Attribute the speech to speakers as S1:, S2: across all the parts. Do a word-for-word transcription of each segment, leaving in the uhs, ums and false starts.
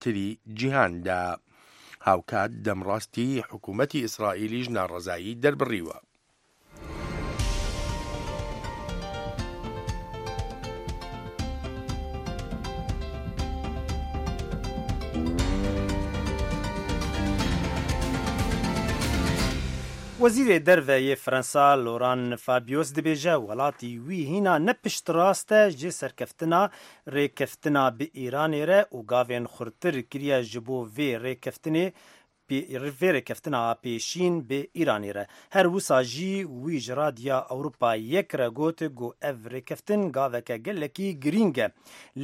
S1: تری جیهاندا. هاوکات دەمڕاستی حکوومەتی ئیسرائیلیش ناڕەزایی دەربڕیوە.
S2: وەزیرê derveyê Fransa Laurent Fabius dibêje welatî wî hîna ne piştrast e ji serkeftina rêkeftina bi Îranê re û gavên xurtir kiriye ji bo vê rêkeftinê vê rêkeftina pêşîn bi Îranê re. Her wisa jî wî ji Radya Ewropa yek re got got ev rêkeftin gaveke gelekî girîng e.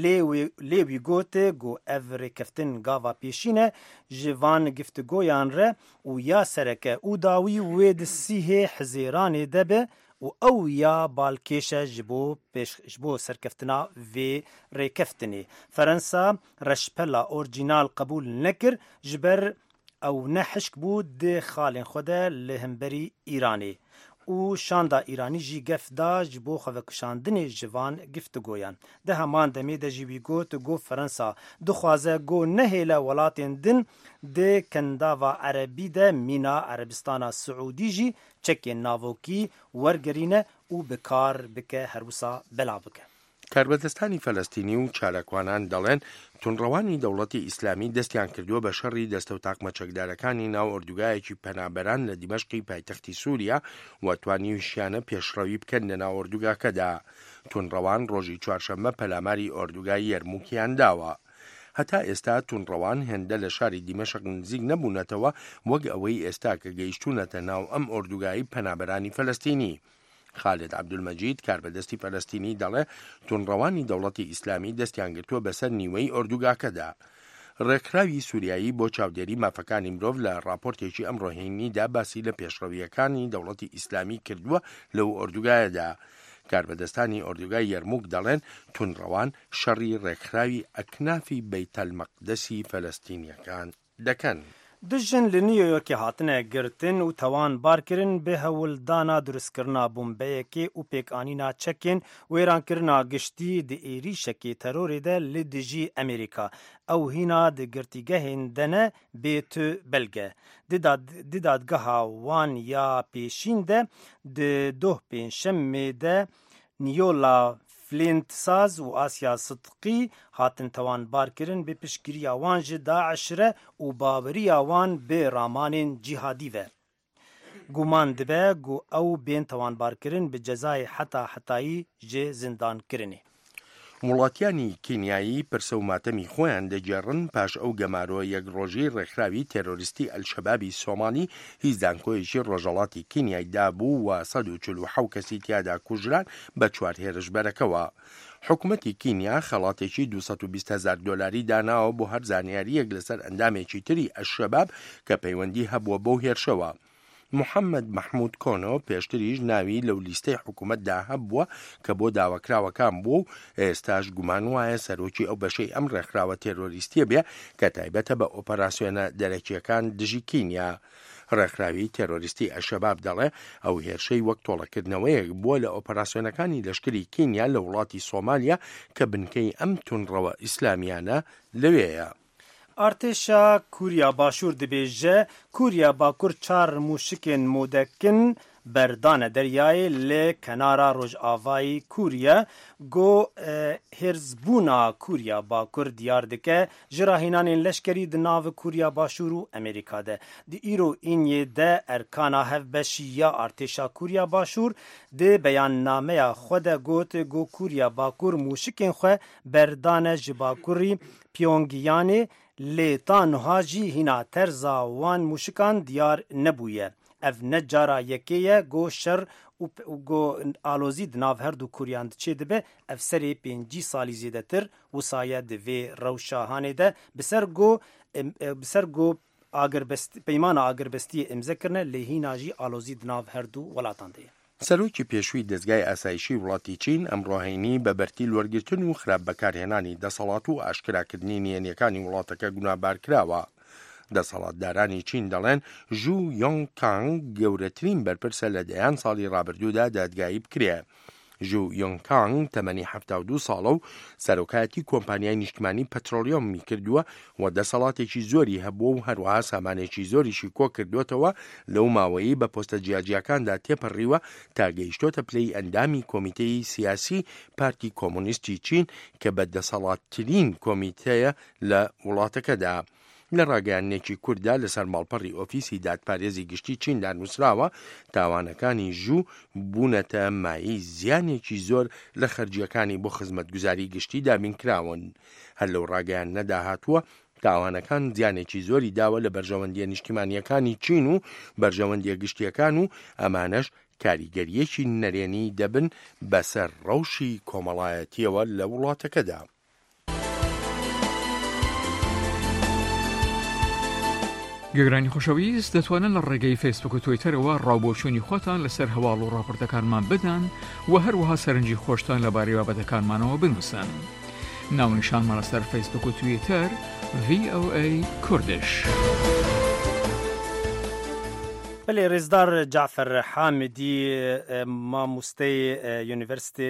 S2: Lê wî got got ev rêkeftin gava pêşîn e ji van giftigoyan re û ya sereke û dawî wê di sîhê hizêranê de be û ew ya balkêşe ji bo ji bo serkeftina vê rêkeftinê. Fransa reşpela orjînal qebûl nekir ji ber ew ne hişk bû di xalên xwe de li hemberî Îranê û şanda Îranî jî gef da ji bo xwevekuşandinê ji van giftigoyan. Di heman demê de jî wî got got Fransa dixwaze got nehêle welatên din di kendava Erebî de mîna Erebistana Siûdî jî çekên navokî wergerîne û bi kar bike her wisa bela bike.
S1: کاربەدەستانی فەلەستینی و چالاکوانان دەڵێن تونڕەوانی دەوڵەتی ئیسلامی دەستیان کردووە بە شەڕی دەستە و تاقمە چەکدارەکانی ناو ئۆردوگایەکی پەنابەران لە دیمەشقی پایتەختی سووریا و توانیویشیانە پێشڕەوی بکەن لە ناو ئۆردوگاکەدا. تونڕەوان ڕۆژی چوارشەممە پەلاماری ئۆردوگای یەرموکیان داوە. هەتا ئێستا تونڕەوان هێندە لە شاری دیمەشق نزیک نەبوونەتەوە وەک ئەوەی ئێستا کە گەیشتوونەتە ناو ئەم ئۆردوگایی پەنابەرانی فەلەستینی. خالد عەبدولمەجید کاربەدەستی فەلەستینی دەڵێ تونڕەوانی دەوڵەتی ئیسلامی دەستیان گرتووە بەسەر نیوەی ئۆردوگاکەدا. ڕێکخراوی سووریایی بۆ چاودێری مافەکانی مرۆڤ لە راپۆرتێکی ئەمڕۆهێنیدا باسی لە پێشڕەویەکانی دەوڵەتی ئیسلامی کردووە لەو ئۆردوگایەدا. کاربەدەستانی ئۆردوگای یەرموک دەڵێن تونڕەوان شەڕی ڕێکخراوی ئەکنافی بەیتەلمەقدەسی فەلەستینیەکان دەکەن.
S2: Dijin li Newyorkê hatine girtin û tawan barkirin bi hewildana durustkirina bombeyekê û pêkanîna çekên wêrankirina giştî di êrişekê terorê de li dijî Amerîka. Ew hîna di girtîgehên de ne bêtu belge. Di dadgeha wan ya pêşîn de di doh pênşemê de Niyola Flint Saz û Asya Sidqî hatin tawan barkirin bi piştgiriya wan ji Daeş re û baweriya wan bi ramanên cîhadî ve. Guman dibe ku ew bên tawan barkirin bi cezayê heta hetayî ji zindankirinê.
S1: وڵاتیانی کینیایی پرسە و ماتەمی خۆیان دەگێڕن پاش ئەو گەمارۆ یەکڕۆژی ڕێکخراوی تێرۆریستی ئەلشەبابی سۆمالی هیچ دانکۆیەکی ڕۆژەڵاتی کینیایدا بوو و سەد و چل و حەوت کەسی تیادا کوژران بە چوار هێرش بەرەکەوە. حکوومەتی کینیا خەڵاتێکی دووسەد و بیست هەزار دۆلاری داناوە بۆ هەر زانیاریەک لەسەر ئەندامێکی تری ئەلشەباب کە پەیوەندی هەبووە بەو هێرشەوە. محەممەد مەحموود کۆنۆ پێشتریش ناوی لەو لیستەی حکوومەتدا هەبووە کە بۆ داواکراوەکان بوو و ئێستاش گومان وایە سەرۆکی ئەو بەشەی ئەم ڕێکخراوە تێرۆریستیە بێ کە تایبەتە بە ئۆپەراسیۆنە دەرەکیەکان دژی کینیا. ڕێکخراوی تێرۆریستی ئەلشەباب دەڵێ ئەو هێرشەی وەک تۆڵەکردنەوەیەک بووە لە ئۆپەراسیۆنەکانی لەشکری کینیا لە وڵاتی سۆمالیا کە بنکەی ئەم تونڕەوە ئیسلامیانە لەوێیە.
S2: Artêşa Kuriya Başûr dibêje Kuriya Bakur çar mûşikên modekin berdane deryayê lê kenara Rojavayê Kuriya got hêrzbûna Kuriya Bakur diyar dike ji rahînanên leşkerî di nav Kuriya Başûr û Amerîka de. Di îro înyê de erkana hevbeşî ya Artêşa Kuriya Başûr di beyannameya xwe de got got Kuriya Bakur mûşikên xwe berdane ji Bakurî Pyongyanê lê tanha jî hîna terza wan mûşikan diyar nebûye. Ev ne cara yekê ye got şer û got alozî di nav her du Kuryan diçê dibe ev serê pêncî salî zêdetir wisaye di vê rewşahanê de bi ser got bi ser got peymana agirbestiyê imze kirine lê hîna jî alozî di nav her du welatan de ye.
S1: سەرۆکی پێشووی دەستگای ئاسایشی وڵاتی چین ئەمڕۆهێنی بە بەرتی لوەرگرتن و خراپ بەکارهێنانی دەسەڵات و ئاشکراکردنی نهێنیەکانی وڵاتەکە گونابار کراوە. دەسەڵاتدارانی چین دەڵێن ژوو یۆنگ کانگ گەورەترین بەرپرسە لە دەیان ساڵی ڕابردوودا دادگایی بکرێ. ژو یۆنگکانگ تەمەنی هەفتاد و دوو ساڵە و سەرۆکایەتی کۆمپانیای نیشتیمانی پەترۆلیۆمی کردووە و دەسەڵاتێکی زۆری هەبووە و هەروەها سامانێکی زۆریشی کۆ کردوێتەوە لەو ماوەیی بە پۆستە جیاجیەکاندا تێپەڕیوە تا گەیشتۆتە پلەی ئەندامی کۆمیتەی سیاسی پارتی کۆمۆنیستی چین کە بەدەسەڵاتترین کۆمیتەیە لە وڵاتەکەدا. لە ڕاگەیانێکی کووردا لەسەر ماڵپەڕی ئۆفیسی دادپارێزی گشتی چیندا نووسراوە تاوانەکانی ژوو بوونەتە مایی زیانێکی زۆر لە خەرجیەکانی بۆ خزمەتگوزاری گشتی دابینکراون. هەر لەو ڕاگەیان نەداهاتووە تاوانەکان زیانێکی زۆری داوە لە بەرژەوەندیە نیشتیمانیەکانی چین و بەرژەوەندیە گشتیەکان و ئەمانەش کاریگەریەکی نەرێنی دەبن بەسەر ڕەوشی کۆمەڵایەتیەوە لە وڵاتەکەدا.
S3: گەگرانی خۆشەویست دەتوانن لە ڕێگەی فیسبوک و تویتەرەوە ڕاوبۆچوونی خۆتان لەسەر هەواڵ و ڕاپۆرتەکانمان بدەن و هەروەها سەرنجی خۆشتان لەبارەی بابەتەکانمانەوە بنووسن. ناونیشانمان لەسەر فیسبوک و تویتەر ڤی ئۆ ئەی کوردش.
S2: بەڵێ ڕێزدار جعفەر حامدی مامۆستەی یونیڤەرسیتێ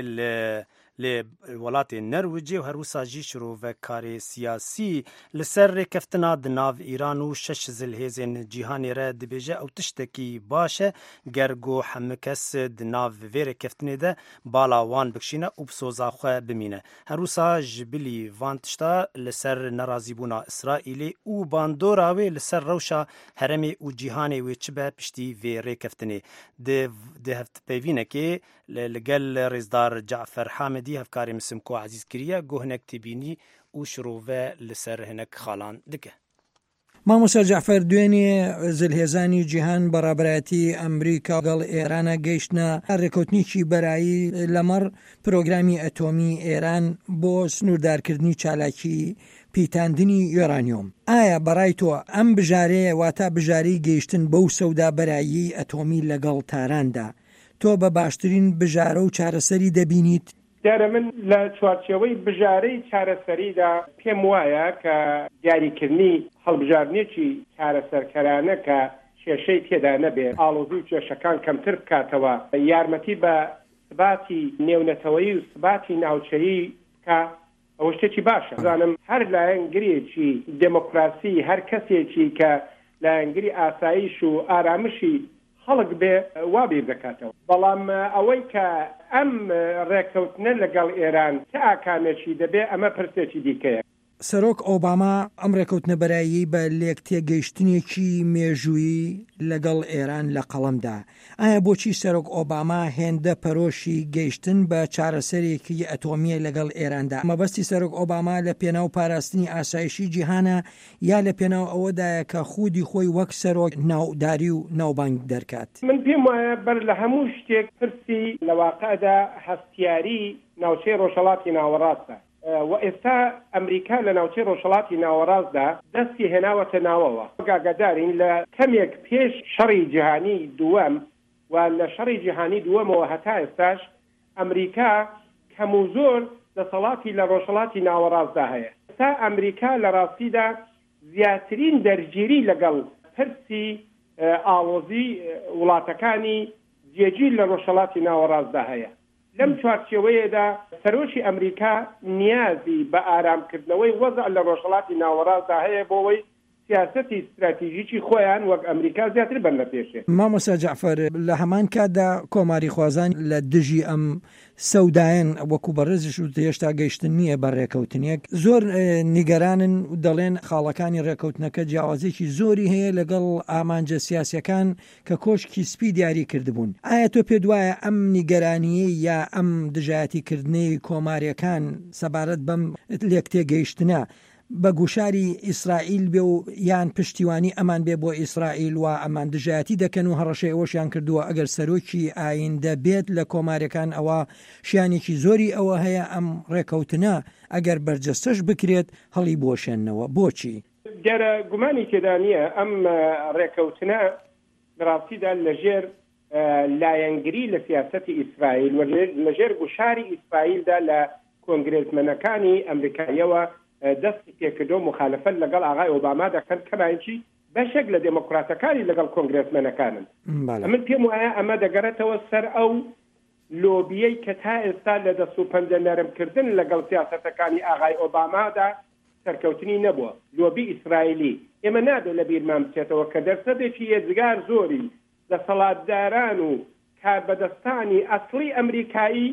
S2: لە وڵاتی نەرویجی و هەروسا ژی شرۆڤەکاری سیاسی لەسەر ڕێکەفتنا di nav ئیران و شەش زلهێزên cîhanê re dibêje ew tiştekî baş e ger got hemû kes di nav vê rêkeftinê de bala wan bikişîne û bi soza xwe bimîne. Herûsa ji bilî van tişta li ser nerazîbûna İsraîlê û bandora wê li ser rewşa heremê û cîhanê wê çi be piştî vê rêkeftinê. Di hevpeyvînekê li gel rêzdar Cafer Hamidî hevkarê misim ku ezîz kiriye got hinek tîbînî û şirove li ser hinek xalan dike.
S4: مامۆستا جعفەر دوێنێ زلهێزانی جیهان بەڕابەتی ئەمریکا گەڵ ئێرانە گەیشتنە ڕێکەوتنیی بەرایی لەمەڕ پرۆگرامی ئەتۆمی ئێران بۆ سنووردارکردنی چالاکی پیتاندنی یۆرانیۆم. ئایا بەڕای تۆ ئەم بژارەیە واتە بژارەی گەیشتن بەو سەودا بەرایی ئەتۆمی لەگەڵ تاراندا تۆ بە باشترین بژارە و چارەسەری دەبینیت؟
S5: دیارە من لە چوارچێوەی بژارەی چارەسەریدا پێم وایە کە دیاریکردنی هەڵبژارنێکی چارەسەرکەرانە کە کێشەی تێدا نەبێت ئاڵۆزی و کێشەکان کەمتر بکاتەوە یارمەتی بە ثباتی نێونەتەوەیی و ثباتی ناوچەیی کە ئەوە شتێکی باشە. زانم هەر لایەنگرێکی دموکراسی هەر کەسێکی کە لایەنگری ئاسایش و ئارامشی خەڵک بێ وابیر دەکاتەوە. بەڵام ئەوەی کە ئەم ڕێکەوتنە لەگەڵ ئێران چه ئاکامێکی دەبێ ئەمە پرسێکی دیکەیە.
S4: سەرۆک ئۆباما ئەم ڕێکەوتنە بەرایی بە لێک تێگەیشتنێکی مێژووی لەگەڵ ئێران لە قەڵەمدا. ئایا بۆچی سەرۆک ئۆباما هێندە پەرۆشی گەیشتن بە چارەسەرێکی ئەتۆمیە لەگەڵ ئێراندا؟ مەبەستی سەرۆک ئۆباما لە پێناو پاراستنی ئاسایشی جیهانە یا لە پێناو ئەوەدایە کە خودی خۆی وەک سەرۆک ناوداری و ناوبانگ دەرکات؟
S5: من پێم وایە بەر لە هەموو شتێک پرسی لە واقعدا هەستیاری ناوچەی ڕۆژهەڵاتی ناوەڕاستە و ئێستا ئەمریکا لە ناوچەی ڕۆژهەڵاتی ناوەڕاستدا دەستی هێناوەتە ناوەوە. ئاگادارین لە کەمێک پێش شەڕی جیهانی دووەم و لە شەڕی جیهانی دووەمەوە هەتا ئێستاش ئەمریکا کەم و زۆر دەسەڵاتی لە ڕۆژهەڵاتی ناوەڕاستدا هەیە. ئێستا ئەمریکا لە ڕاستیدا زیاترین دەرگیری لەگەڵ پرسی ئاڵۆزی وڵاتەکانی جێگیر لە ڕۆژهەڵاتی ناوەڕاستدا هەیە. لەم چوارچێوەیەدا سەرۆکی ئەمریکا نیازی بە ئارامکردنەوەی وەزع لە ڕۆژهەڵاتی ناوەڕاستدا هەیە بۆەوەی سیاسەتی استراتیژیکی خۆیان وەک ئەمریکا زیاتر بەر نەپێشێ.
S4: مامۆستا جعفەر لە هەمان کاتدا کۆماری خوازان لە دژی ئەم سەودایەن وەکو بەڕێزیش و هێشتا گەیشتن نییە بە ڕێکەوتنێک زۆر نیگەرانن و دەڵێن خاڵەکانی ڕێکەوتنەکە جیاوازێکی زۆری هەیە لەگەڵ ئامانجە سیاسیەکان کە کۆشکی سپی دیاری کردبوون. ئایا تۆ پێ دوایە ئەم نیگەرانیە یا ئەم دژایەتیکردنەی کۆماریەکان سەبارەت بەم لێک تێگەیشتنە بە گوشاری ئیسرائیل بێ و یان پشتیوانی ئەمان بێ بۆ ئیسرائیل و ئەمان دژایەتی دەکەن و هەڕەشەی ئەوەشیان کردووە ئەگەر سەرۆکی ئایندە بێت لە کۆمارەکان ئەوە شیانێکی زۆری ئەوە هەیە ئەم ڕێکەوتنە ئەگەر بەرجەستەش بکرێت هەڵی بۆشێننەوە. بۆچی؟
S5: دیارە گومانی تێدا نییە ئەم ڕێکەوتنە بەڕاستیدا لەژێر لایەنگری لە سیاسەتی ئیسرائیل و لەژێر گوشاری ئیسرائیلدا لە کۆنگرێسمەنەکانی ئەمریکاییەوە دەستی پێکردو مخالفەت لەگەڵ ئاغای ئۆباما دەکەن کەمایکی بەشێک لە دموکراتەکانی لەگەڵ کۆنگرێسمەنەکانن. من پێم وایە ئەمە دەگەڕێتەوە سەر ئەو لۆبیەی کە تا ئێستا لە دەست و پەنجە نەرمکردن لەگەڵ سیاسەتەکانی ئاغای ئۆبامادا سەرکەوتنی نەبووە. لۆبی ئیسرائیلی ئێمە نادە لە بیرمان بچێتەوە کە دەرسەدێکی ێزگار زۆری دەسەڵاتداران و کاربەدەستانی ئەسڵی ئەمریکایی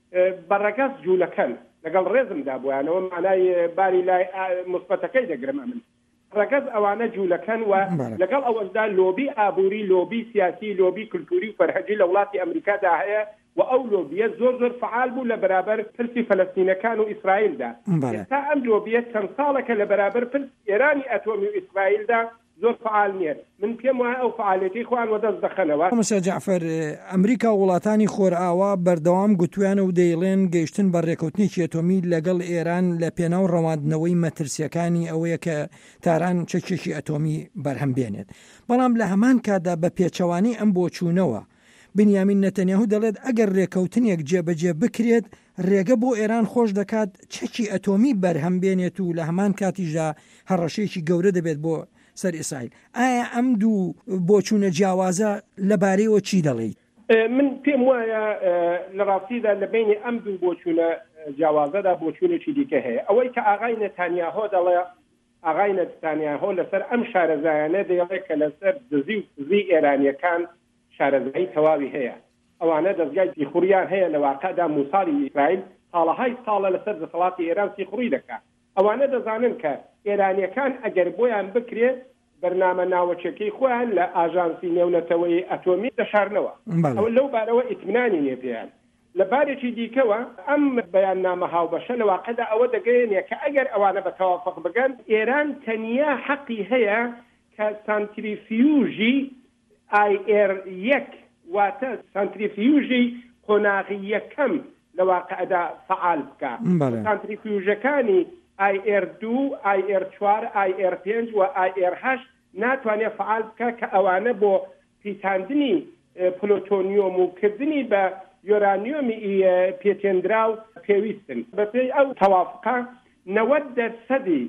S5: بەڕەگەز جوولەکەن لەگەڵ ڕێزمدا بوویانەوە مانای باری لای مثبەتەکەی دەگرمە من ڕەگەز ئەوانە جوولەکەن و لەگەڵ ئەوەشدا لۆبی ئابووری لۆبی سیاسی لۆبی کلتوری و فەرهەنگی لە وڵاتی ئەمریکادا هەیە و ئەو لۆبیە زۆر زۆر فعال بوو لە بەرابەر پرسی فەلەستینەکان و ئیسرائیلدا. ئێستا ئەم لۆبیە چەند ساڵێکە لە بەرابەر پرس ئێرانی ئەتۆمی و ئیسرائیلدا زۆر فعال نییە. من پێم وایە ئەو فعالێتی خۆیان وەدەست دەخەنەوە.
S4: مەسا جعفەر ئەمریکا و وڵاتانی خۆرئاوا بەردەوام گوتویانە و دەیڵێن گەیشتن بە ڕێکەوتنێکی ئەتۆمی لەگەڵ ئێران لە پێناو ڕەواندنەوەی مەترسیەکانی ئەوەیە کە تاران چەکێکی ئەتۆمی بەرهەم بێنێت. بەڵام لە هەمان کادا بە پێچەوانی ئەم بۆچوونەوە بنیامین نەتەنیاهو دەڵێت ئەگەر ڕێکەوتنێک جێبەجێ بکرێت ڕێگە بۆ ئێران خۆش دەکات چەکی ئەتۆمی بەرهەم بێنێت و لە هەمان کاتیشدا هەڕەشەیەکی گەورە دەبێت بۆ سەر ئیسرائیل. ئایا ئەم دوو بۆچوونە جیاوازە لەبارەیەوە چی دەڵێیت؟
S5: من پێم وایە لە ڕاستیدا لە بینی ئەم دوو بۆچوونە جیاوازەدا بۆچوونێکی دیکە هەیە. ئەوەی کە ئاغای نەتانیاهۆ دەڵێ ئاغای نەتانیاهۆ لەسەر ئەم شارەزایانە دەیڵێ کە لەسەر دزی و سزی ئێرانیەکان شارەزایی تەواوی هەیە. ئەوانە دەستگای سیخوریان هەیە لە واقعدا موساڵی ئیسرائیل ساڵەهای ساڵە لەسەر دەسەڵاتی ئێران سیخوری دەکات. ئەوانە دەزانن کە ئێرانیەکان ئەگەر بۆیان بکرێت بەرنامە ناوەچەکەی خۆیان لە ئاژانسی نێونەتەوەی ئەتۆمی دەشارنەوە. ئەو لەو بارەوە ئیتمنانی نیە پێیان. لە بارێکی دیکەوە ئەم بەیاننامە هاوبەشە لە واقعدا ئەوە دەگەیەنێ کە ئەگەر ئەوانە بە تەوافق بگەن ئێران تەنیا حەقی هەیە کە سانتریفیوژی ئای ئێر یەک واتە سانتریفیوژی قۆناغی یەکەم لە واقعدا فعال بکە. سانتریفیوژەکانی ئای ئێر دوو، ئای ئێر چوار، ئای ئێر پێنج و ئای ئێر هەشت ناتوانێت فعال بکە کە ئەوانە بۆ پیتاندنی پلۆتۆنیۆم و کردنی بە یۆرانیۆمی پێتێنراو پێویستن. بەپێی ئەو تەوافقە نەوەت دەرسەدی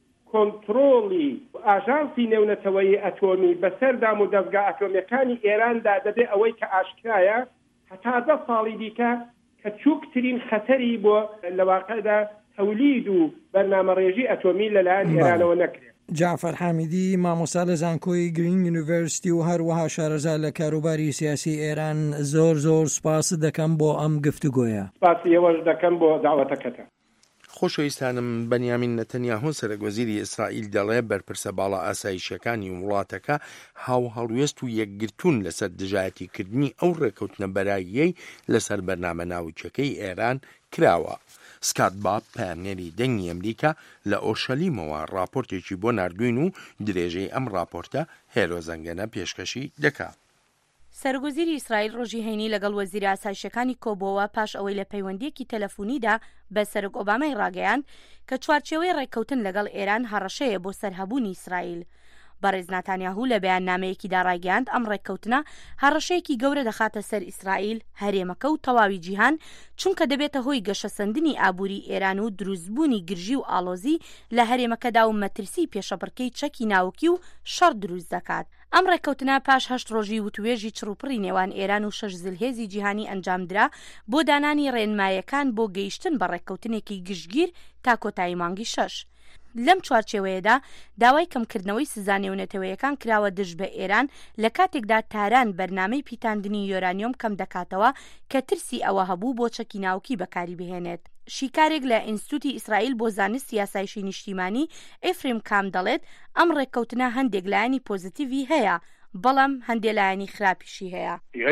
S5: کۆنتڕۆڵی ئاژانسی نێونەتەوەی ئەتۆمی بەسەردام و دەستگا ئەتۆمیەکانی ئێراندا دەبێ ئەوەی کە ئاشکرایە هەتا دە ساڵی دیکە کە چووکترین خەتەری بۆ لە واقعدا تەولید و بەرنامەڕێژی ئەتۆمی لەلایەن ئێرانەوە نەکرێت.
S4: جعفەر حامیدی مامۆستا لە زانکۆی گرین یونیڤەرسیتی و هەروەها شارەزا لە کاروباری سیاسی ئێران زۆر زۆر سپاس دەکەم بۆ ئەم گفتوگۆیە.
S5: سپاسی ئێوەش دەکەم بۆ داوەتەکەتە.
S1: خۆشەویستانم بەنیامین نەتەنیاهۆ سەرۆکوەزیری ئیسرائیل دەڵێ بەرپرسە باڵا ئاسایشەکانی وڵاتەکە هاو هەڵوێست و یەکگرتوون لەسەر دژایەتیکردنی ئەو ڕێکەوتنە بەراییەی لەسەر بەرنامە ناوچەکەی ئێران کراوە. سکات باب پایانێری دەنگی ئەمریکا لە ئۆرشەلیمەوە راپۆرتێکی بۆ ناردوین و درێژەی ئەم راپۆرتە هێرۆ زەنگەنە پێشکەشی دەکات.
S6: سەرۆکوەزیری ئیسرائیل ڕۆژی هەینی لەگەڵ وەزیرە ئاسایشەکانی کۆبەوە پاش ئەوەی لە پەیوەندیەکی تەلەفۆنیدا بە سەرۆک ئۆبامای ڕاگەیاند کە چوارچێوەی ڕێککەوتن لەگەڵ ئێران هەڕەشەیە بۆ سەرهەبوونی ئیسرائیل. بەڕێز نەتانیاهو لە بەیاننامەیەکیدا ڕاگەیاند ئەم ڕێککەوتنە هەڕەشەیەکی گەورە دەخاتە سەر ئیسرائیل، هەرێمەکە و تەواوی جیهان، چونکە دەبێتە هۆی گەشەسەندنی ئابووری ئێران و دروستبوونی گرژی و ئاڵۆزی لە هەرێمەکەدا و مەترسی پێشەبڕکەی چەکی ناوکی و شەڕ دروست دەکات. ئەم ڕێککەوتنە پاش هەشت ڕۆژی وتوێژی چڕوپڕی نێوان ئێران و شەش زلهێزی جیهانی ئەنجامدرا بۆ دانانی ڕێنمایەکان بۆ گەیشتن بە ڕێککەوتنێکی گشتگیر تا کۆتایی مانگی شەش. لەم چوارچێوەیەدا داوای کەمکردنەوەی سزا نێونەتەوەیەکان کراوە دژ بە ئێران لە کاتێکدا تاران بەرنامەی پیتاندنی یۆرانیۆم کەم دەکاتەوە کە ترسی ئەوە هەبوو بۆ چەکی ناوکی بەکاری بهێنێت. شیکارێک لە ئینستیتوتی ئیسرائیل بۆ زانست یاسایشی نیشتیمانی ئێفریم کام دەڵێت ئەم ڕێککەوتنە هەندێک لایەنی پۆزیتیڤی هەیە، بەڵام هەندێک لایەنی خراپیشی هەیە.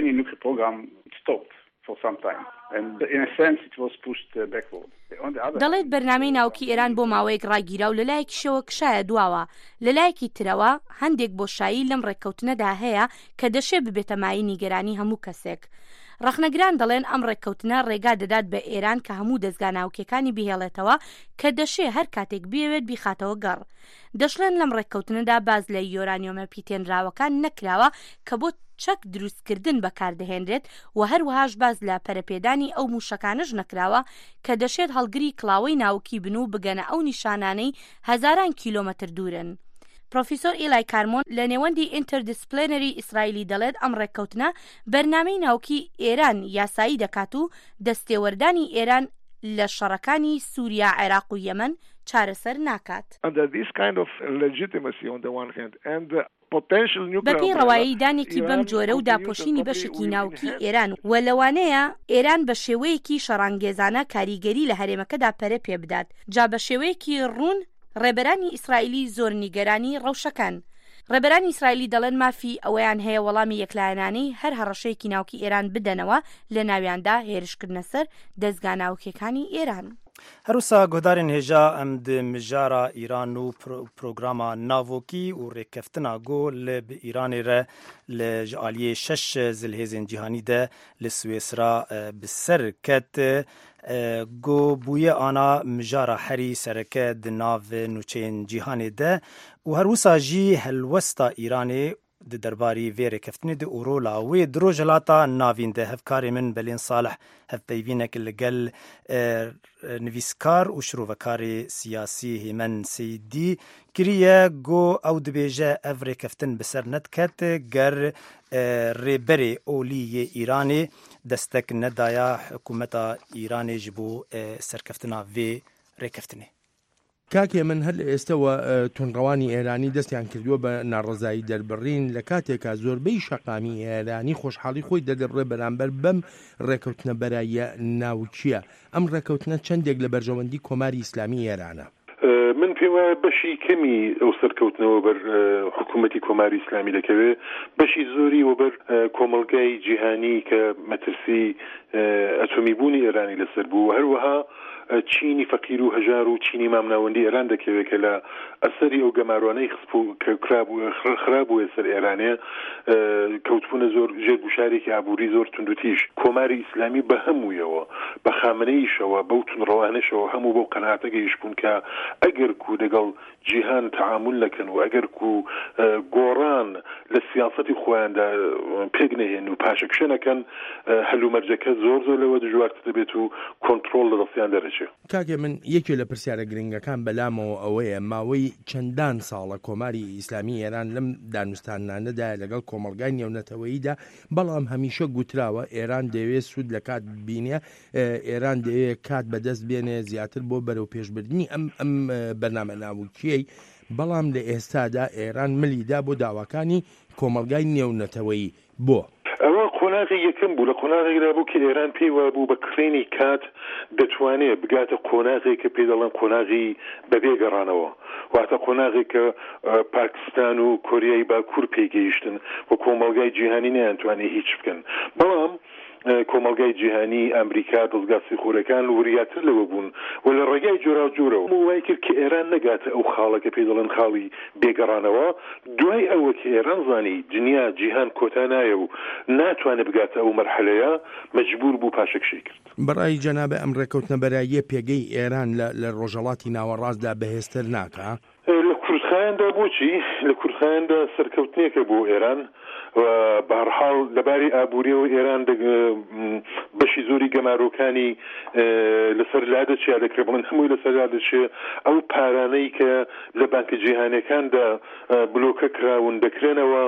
S6: دەڵێت بەرنامەی ناوکی ئێران بۆ ماوەیەک ڕاگیرا و لەلایەکی شەوە کشایە دواوە. لەلایەکی ترەوە هەندێک بۆشایی لەم ڕێککەوتنەدا هەیە کە دەشێ ببێتە مای نیگەرانی هەموو کەسێک. ڕەخنەگران دەڵێن ئەم ڕێککەوتنە ڕێگا دەدات بە ئێران کە هەموو دەستگا ناوکیەکانی بهێڵێتەوە کە دەشێ هەر کاتێک بێوێت بیخاتەوە گەڕ. دەشڵێن لەم ڕێککەوتنەدا باز لە یۆرانیۆمە پیتێنراوەکان نەکراوە کە بۆ چەک دروستکردن بەکاردەهێنرێت و هەروەهاش باز لە پەرەپێدانی ئەو موشەکانش نەکراوە کە دەشێت هەڵگری کڵاوەی ناوکی بن و بگەنە ئەو نیشانانەی هەزاران کیلۆمەتر دوورن. پرۆفیسۆر ئیلای کارمۆن لە نێوەندی ئینتەردیسپلێنەری ئیسرائیلی دەڵێت ئەم ڕێککەوتنە بەرنامەی ناوکی ئێران یاسایی دەکات و دەستێوەردانی ئێران لە شەڕەکانی سووریا، عێراق و یەمەن چارەسەر ناکات. بەپێی ڕەوایی دانێکی بەم جۆرە و داپۆشینی بەشێکی ناوکی ئێران و لەوانەیە ئێران بە شێوەیەکی شەڕانگێزانە کاریگەری لە هەرێمەکەدا پەرە پێ بدات، جا بە شێوەیەکی ڕوون ڕێبەرانی ئیسرائیلی زۆر نیگەرانی ڕەوشەکان. ڕێبەرانی ئیسرائیلی دەڵێن مافی ئەوەیان هەیە وەڵامی یەکلایەنانەی هەر هەڕەشەیەکی ناوکی ئێران بدەنەوە، لە ناویاندا هێرشکردنە سەر دەستگا ناوکیەکانی ئێران.
S2: هەروسا گۆدارên هێژا ئەم di mijara ئیران و پرۆگراما ناڤۆکî û rêkeftina got li bi Îranê re li ji aliyê şeş zilhêzên cîhanî de li Swêsra bi ser ket. Got bûye ana mijara herî sereke di nav nûçeyên cîhanê de û her wisa jî helwesta Îranê di derbarî vê rêkeftinê de û rola wê di rojhilata navîn de hevkarê min Belên Salih hevpeyvînek li gel nivîskar û şirovekarê siyasî Hêmen Seydî kiriye got ew dibêje ev rêkeftin bi ser nediket ger rêberê olî yê Îranê destek nedaya hikûmeta Îranê ji bo serkeftina vê rêkeftinê.
S1: کاکێ من هەر لە ئێستەوە تونڕەوانی ئێرانی دەستیان کردووە بە ناڕەزایی دەربڕین لە کاتێکا زۆربەی شەقامی ئێرانی خۆشحاڵی خۆی دەگەڕێ بەرامبەر بەم ڕێکەوتنە بەرایە ناوچیە. ئەم ڕێکەوتنە چەندێک لە بەرژەوەندی کۆماری ئیسلامی ئێرانە.
S7: من پێم وایە بەشی کەمی ئەو سەرکەوتنەوە بەر حکوومەتی کۆماری ئیسلامی دەکەوێت، بەشی زۆری وەبەر کۆمەڵگای جیهانی کە مەترسی ئەتۆمیبوونی ئێرانی لەسەر بوو، هەروەها چینی فەقیر و هەژار و چینی مامناوەندی ئێران دەکەوێت کە لە ئەسەری ئەو گەمارۆنەی کە خراب بووە سەر ئێرانێ کەوتبوونە زۆر ژێرگوشارێکی ئابووری زۆر توندوتیش. کۆماری ئیسلامی بە هەموویەوە بە خامنەیشەوە بەو تونڕەوانەشەوە هەموو بەو قەناعەتە گەیشتبوون کە ئەگەر کو لەگەڵ جیهان تعامل نەکەن و ئەگەر کو گۆڕان لە سیاسەتی خۆیاندا پێک نەهێن و پاشەکشە نەکەن هەلومەرجەکە زۆر زۆر لەوە دژوارتر دەبێت و کۆنتڕۆڵ لە دەستیان دەرەچێت.
S1: کاکێ من یەکێ لە پرسیارە گرنگەکان بەلامەوە ئەوەیە ماوەی چەندان ساڵە کۆماری ئیسلامی ئێران لەم دانوستانانەدا لەگەڵ کۆمەڵگای نێونەتەوەییدا، بەڵام هەمیشە گوتراوە ئێران دەوێت سوود لە کات بینێ، ئێران دەوێت کات بەدەست بێنێ زیاتر بۆ بەرەو پێشبردننی ئەم ئەم بەرنامە ناوچیەی، بەڵام لە ئێستادا ئێران ملیدا بۆ داواکانی کۆمەڵگای نێونەتەوەیی بۆ
S7: ئەوە قۆناغی یەکەم بوو لە قۆناغێکدا بوو کە ئێران پێی وا بوو بە کڕینی کات دەتوانێت بگاتە قۆناغێک کە پێی دەڵێن قۆناغی بەبێ گەڕانەوە، واتە قۆناغێک کە پاکستان و کۆریای باکوور پێگەیشتن و کۆمەڵگای جیهانی نەیانتوانێت هیچ بکەن. بەڵام کۆمەڵگای جیهانی ئەمریکا دڵگا سیخورەکان وریاتر لەوە بوون و لە ڕێگای جۆرا جۆرەوە وای کرد کە ئێران نەگاتە ئەو خاڵەکە پێی دەڵێن خاڵی بێگەڕانەوە. دوای ئەوە کە ئێران زانی دنیا جیهان کۆتا نایە و ناتوانێت بگاتە ئەو مەرحەلەیە مەجبور بوو پاشەکشەی کرد.
S1: بەڕای جەنابە ئەم ڕێکەوتنە بەراییە پێگەی ئێران لە ڕۆژهەڵاتی ناوەڕاستدا بەهێزتر ناکا؟
S7: لە کوردخایاندا بۆچی لە کوردخایاندا سەرکەوتنێکە بۆ ئێران و بەهەرحاڵ لەباری ئابووریەوە ئێران بەشی زۆری گەمارۆکانی لەسەر لادەچێ دەکرێت، بڵێن هەمووی لەسەر لادەچێ ئەو پارانەی کە لە بانکە جیهانیەکاندا بلۆکە کراون دەکرێنەوە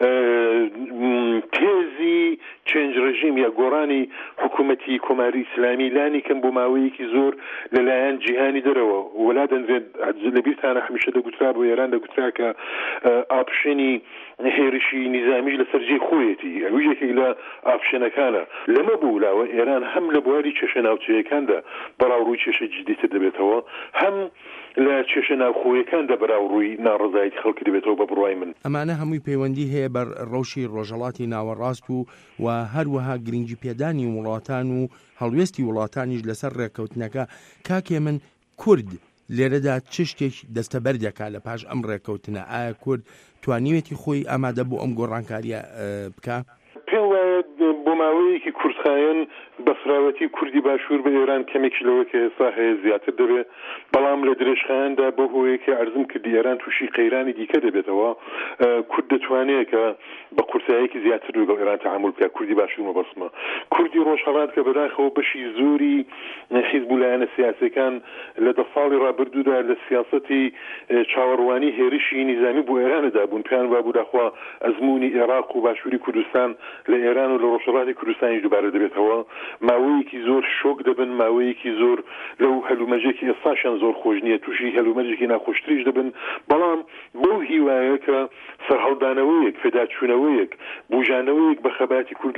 S7: تێزی چێنج ڕژیم یا گۆڕانی حکوومەتی کۆماری ئیسلامی لانی کەم بۆ ماوەیەکی زۆر لەلایەن جیهانی دەرەوە وەلا دەنوێت لەبیرتانە هەمیشە دەگوترا بۆ ئێران دەگوترا کە ئاپشنی هێرشی نیزامیش لەسەر جێی خۆیەتی، ئەوە یەکێک لە ئاپشنەکانە. لەمە بوولاوە ئێران هەم لە بواری کێشە ناوچەیەکاندا بەراوڕووی کێشە جدیتر دەبێتەوە، هەم لە کێشە ناوخۆیەکاندا بەراوڕووی ناڕزایەتی خەڵکی دەبێتەوە بە بڕوای من.
S1: ئەمانە هەمووی پەیوەندی هەیە بەر ڕەوشی ڕۆژهەڵاتی ناوەڕاست و و هەروەها گرنگی پێدانی وڵاتان و هەڵوێستی وڵاتانیش لەسەر ڕێکەوتنەکە. کاکێ من کورد لێرەدا چ شتێک دەستەبەر دەکات لە پاش ئەم ڕێکەوتنە؟ ئایا کورد توانیوێتی خۆی ئامادە بۆ ئەم گۆڕانکاریە بکە؟
S7: پێم وایە بۆ ماوەیەکی کورتخایەن بەفراوەتی کوردی باشوور بە ئێران کەمێکی لەوە کە ئێستا هەیە زیاتر دەبێت بەڵام لە درێژخایەندا بۆ هۆیەکە عەرزم کردی ئێران تووشی قەیرانی دیکە دەبێتەوە کورد دەتوانێت کە بە قورساییەکی زیاتر لەگەڵ ئێران تەعامل بکات کوردی باشوور مەبەسمە کوردی ڕۆژهەڵات کە بەداخەوە بەشی زۆری حیزب و لایەنە سیاسیەکان لە دە ساڵی ڕابردوودا لە سیاسەتی چاوەڕوانی هێرشی نیزامی بۆ ئێرانەدا بوون پێیان وابوو داخوا ئەزموونی عێراق و باشووری کوردستان لە ئێران و لە ڕۆژهەڵاتی کوردستانی دووبارە دەبێتەوە ماوەیەکی زۆر شۆک دەبن ماوەیەکی زۆر لەو هەلومەرجێکی ئێستاشان زۆر خۆش نییە تووشی هەلومەرجێکی ناخۆشتریش دەبن بەڵام بۆ هیوایە کە سەرهەڵدانەوەیەک فێداچوونەوەیەک بوژانەوەیەک بە خەباتی کورد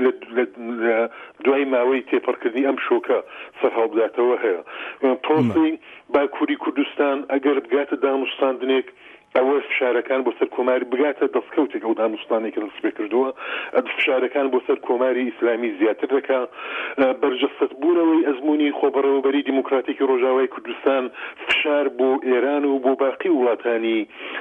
S7: لە دوای ماوەی تێپەڕکردنی ئەم شۆکە سەرهەڵبداتەوە هەیە پرۆسی باکووری کوردستان ئەگەر بگاتە داموستاندنێک ئەوە فشارەکان بۆ سەر کۆماری بگاتە دەستکەوتێک ئەو داموستانێک کە دەست پێ کردووە فشارەکان بۆ سەر کۆماری ئیسلامی زیاتر دەکا بەرجەستبوونەوەی ئەزمموی خۆبەڕەوەبەری دیموکراتیکی ڕۆژاوای کوردستان فشار بۆ ئێران و بۆ باقی وڵاتانی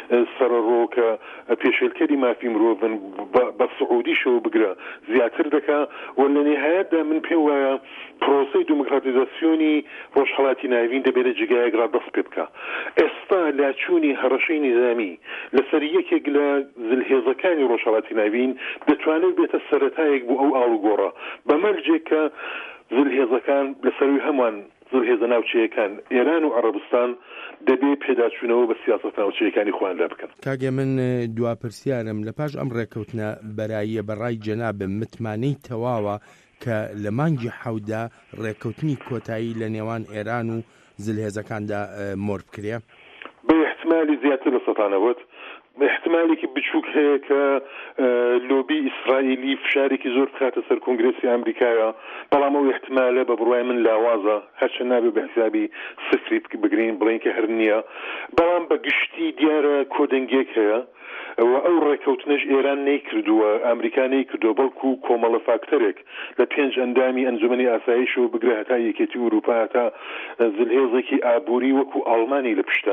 S7: سەرڕۆکە پێشێلکەری مافی مرۆڤن بە سعودیشەوە بگرە زیاتر دەکا و لە نێهایەتدا من پێم وایە پرۆسەی دیموکراتیزاسیۆنی ڕۆژهەڵاتی ناوین دەبێت جگایەک ڕادەست پێ بکە ئێستا لاچوونی هەڕەشەی نظامی لەسەر یەکێک لە زلهێزەکانی ڕۆژهەڵاتی ناوین دەتوانێت بێتە سەرەتایەک بۆ ئەو ئاڵوگۆڕە بەمەرجێک کە زلهێزەکان لەسەروی هەمووان زلهێزە ناوچەیەکان ئێران و عەرەبستان دەبێت پێداچوونەوە بە سیاسەت ناوچەیەکانی خۆیاندا بکەن.
S1: کاگە من دواپرسیارم لە پاش ئەم ڕێکەوتنە بەراییە بەڕای جەنابم متمانەی تەواوە کە لە مانگی حەودا ڕێکەوتنی کۆتایی لە نێوان ئێران و زلهێزەکاندا مۆر بکرێ
S7: بە احتمالی زیاتر لە سەتانەوەت احتمالێکی بچووک هەیە کە لۆبی ئیسرائیلی فشارێکی زۆر بخاتە سەر کۆنگرێسی ئەمریکایە بەڵام ئەو احتمالە بە بڕوای من لاوازە هەرچە نابێت بە حسابی سفری بگرین بڵێن کە هەر نییە بەڵام بە گشتی دیارە کۆدەنگێک هەیە و ئەو ڕێکەوتنەش ئێران نەیکردووە ئەمریکا نەیکردووە بەڵکو کۆمەڵە فاکتەرێک لە پێنج ئەندامی ئەنجومەنی ئاسایشەوە بگرە هەتا یەکێتی ئوروپا هەتا زلهێزێکی ئابووری وەکو ئەڵمانی لە پشتە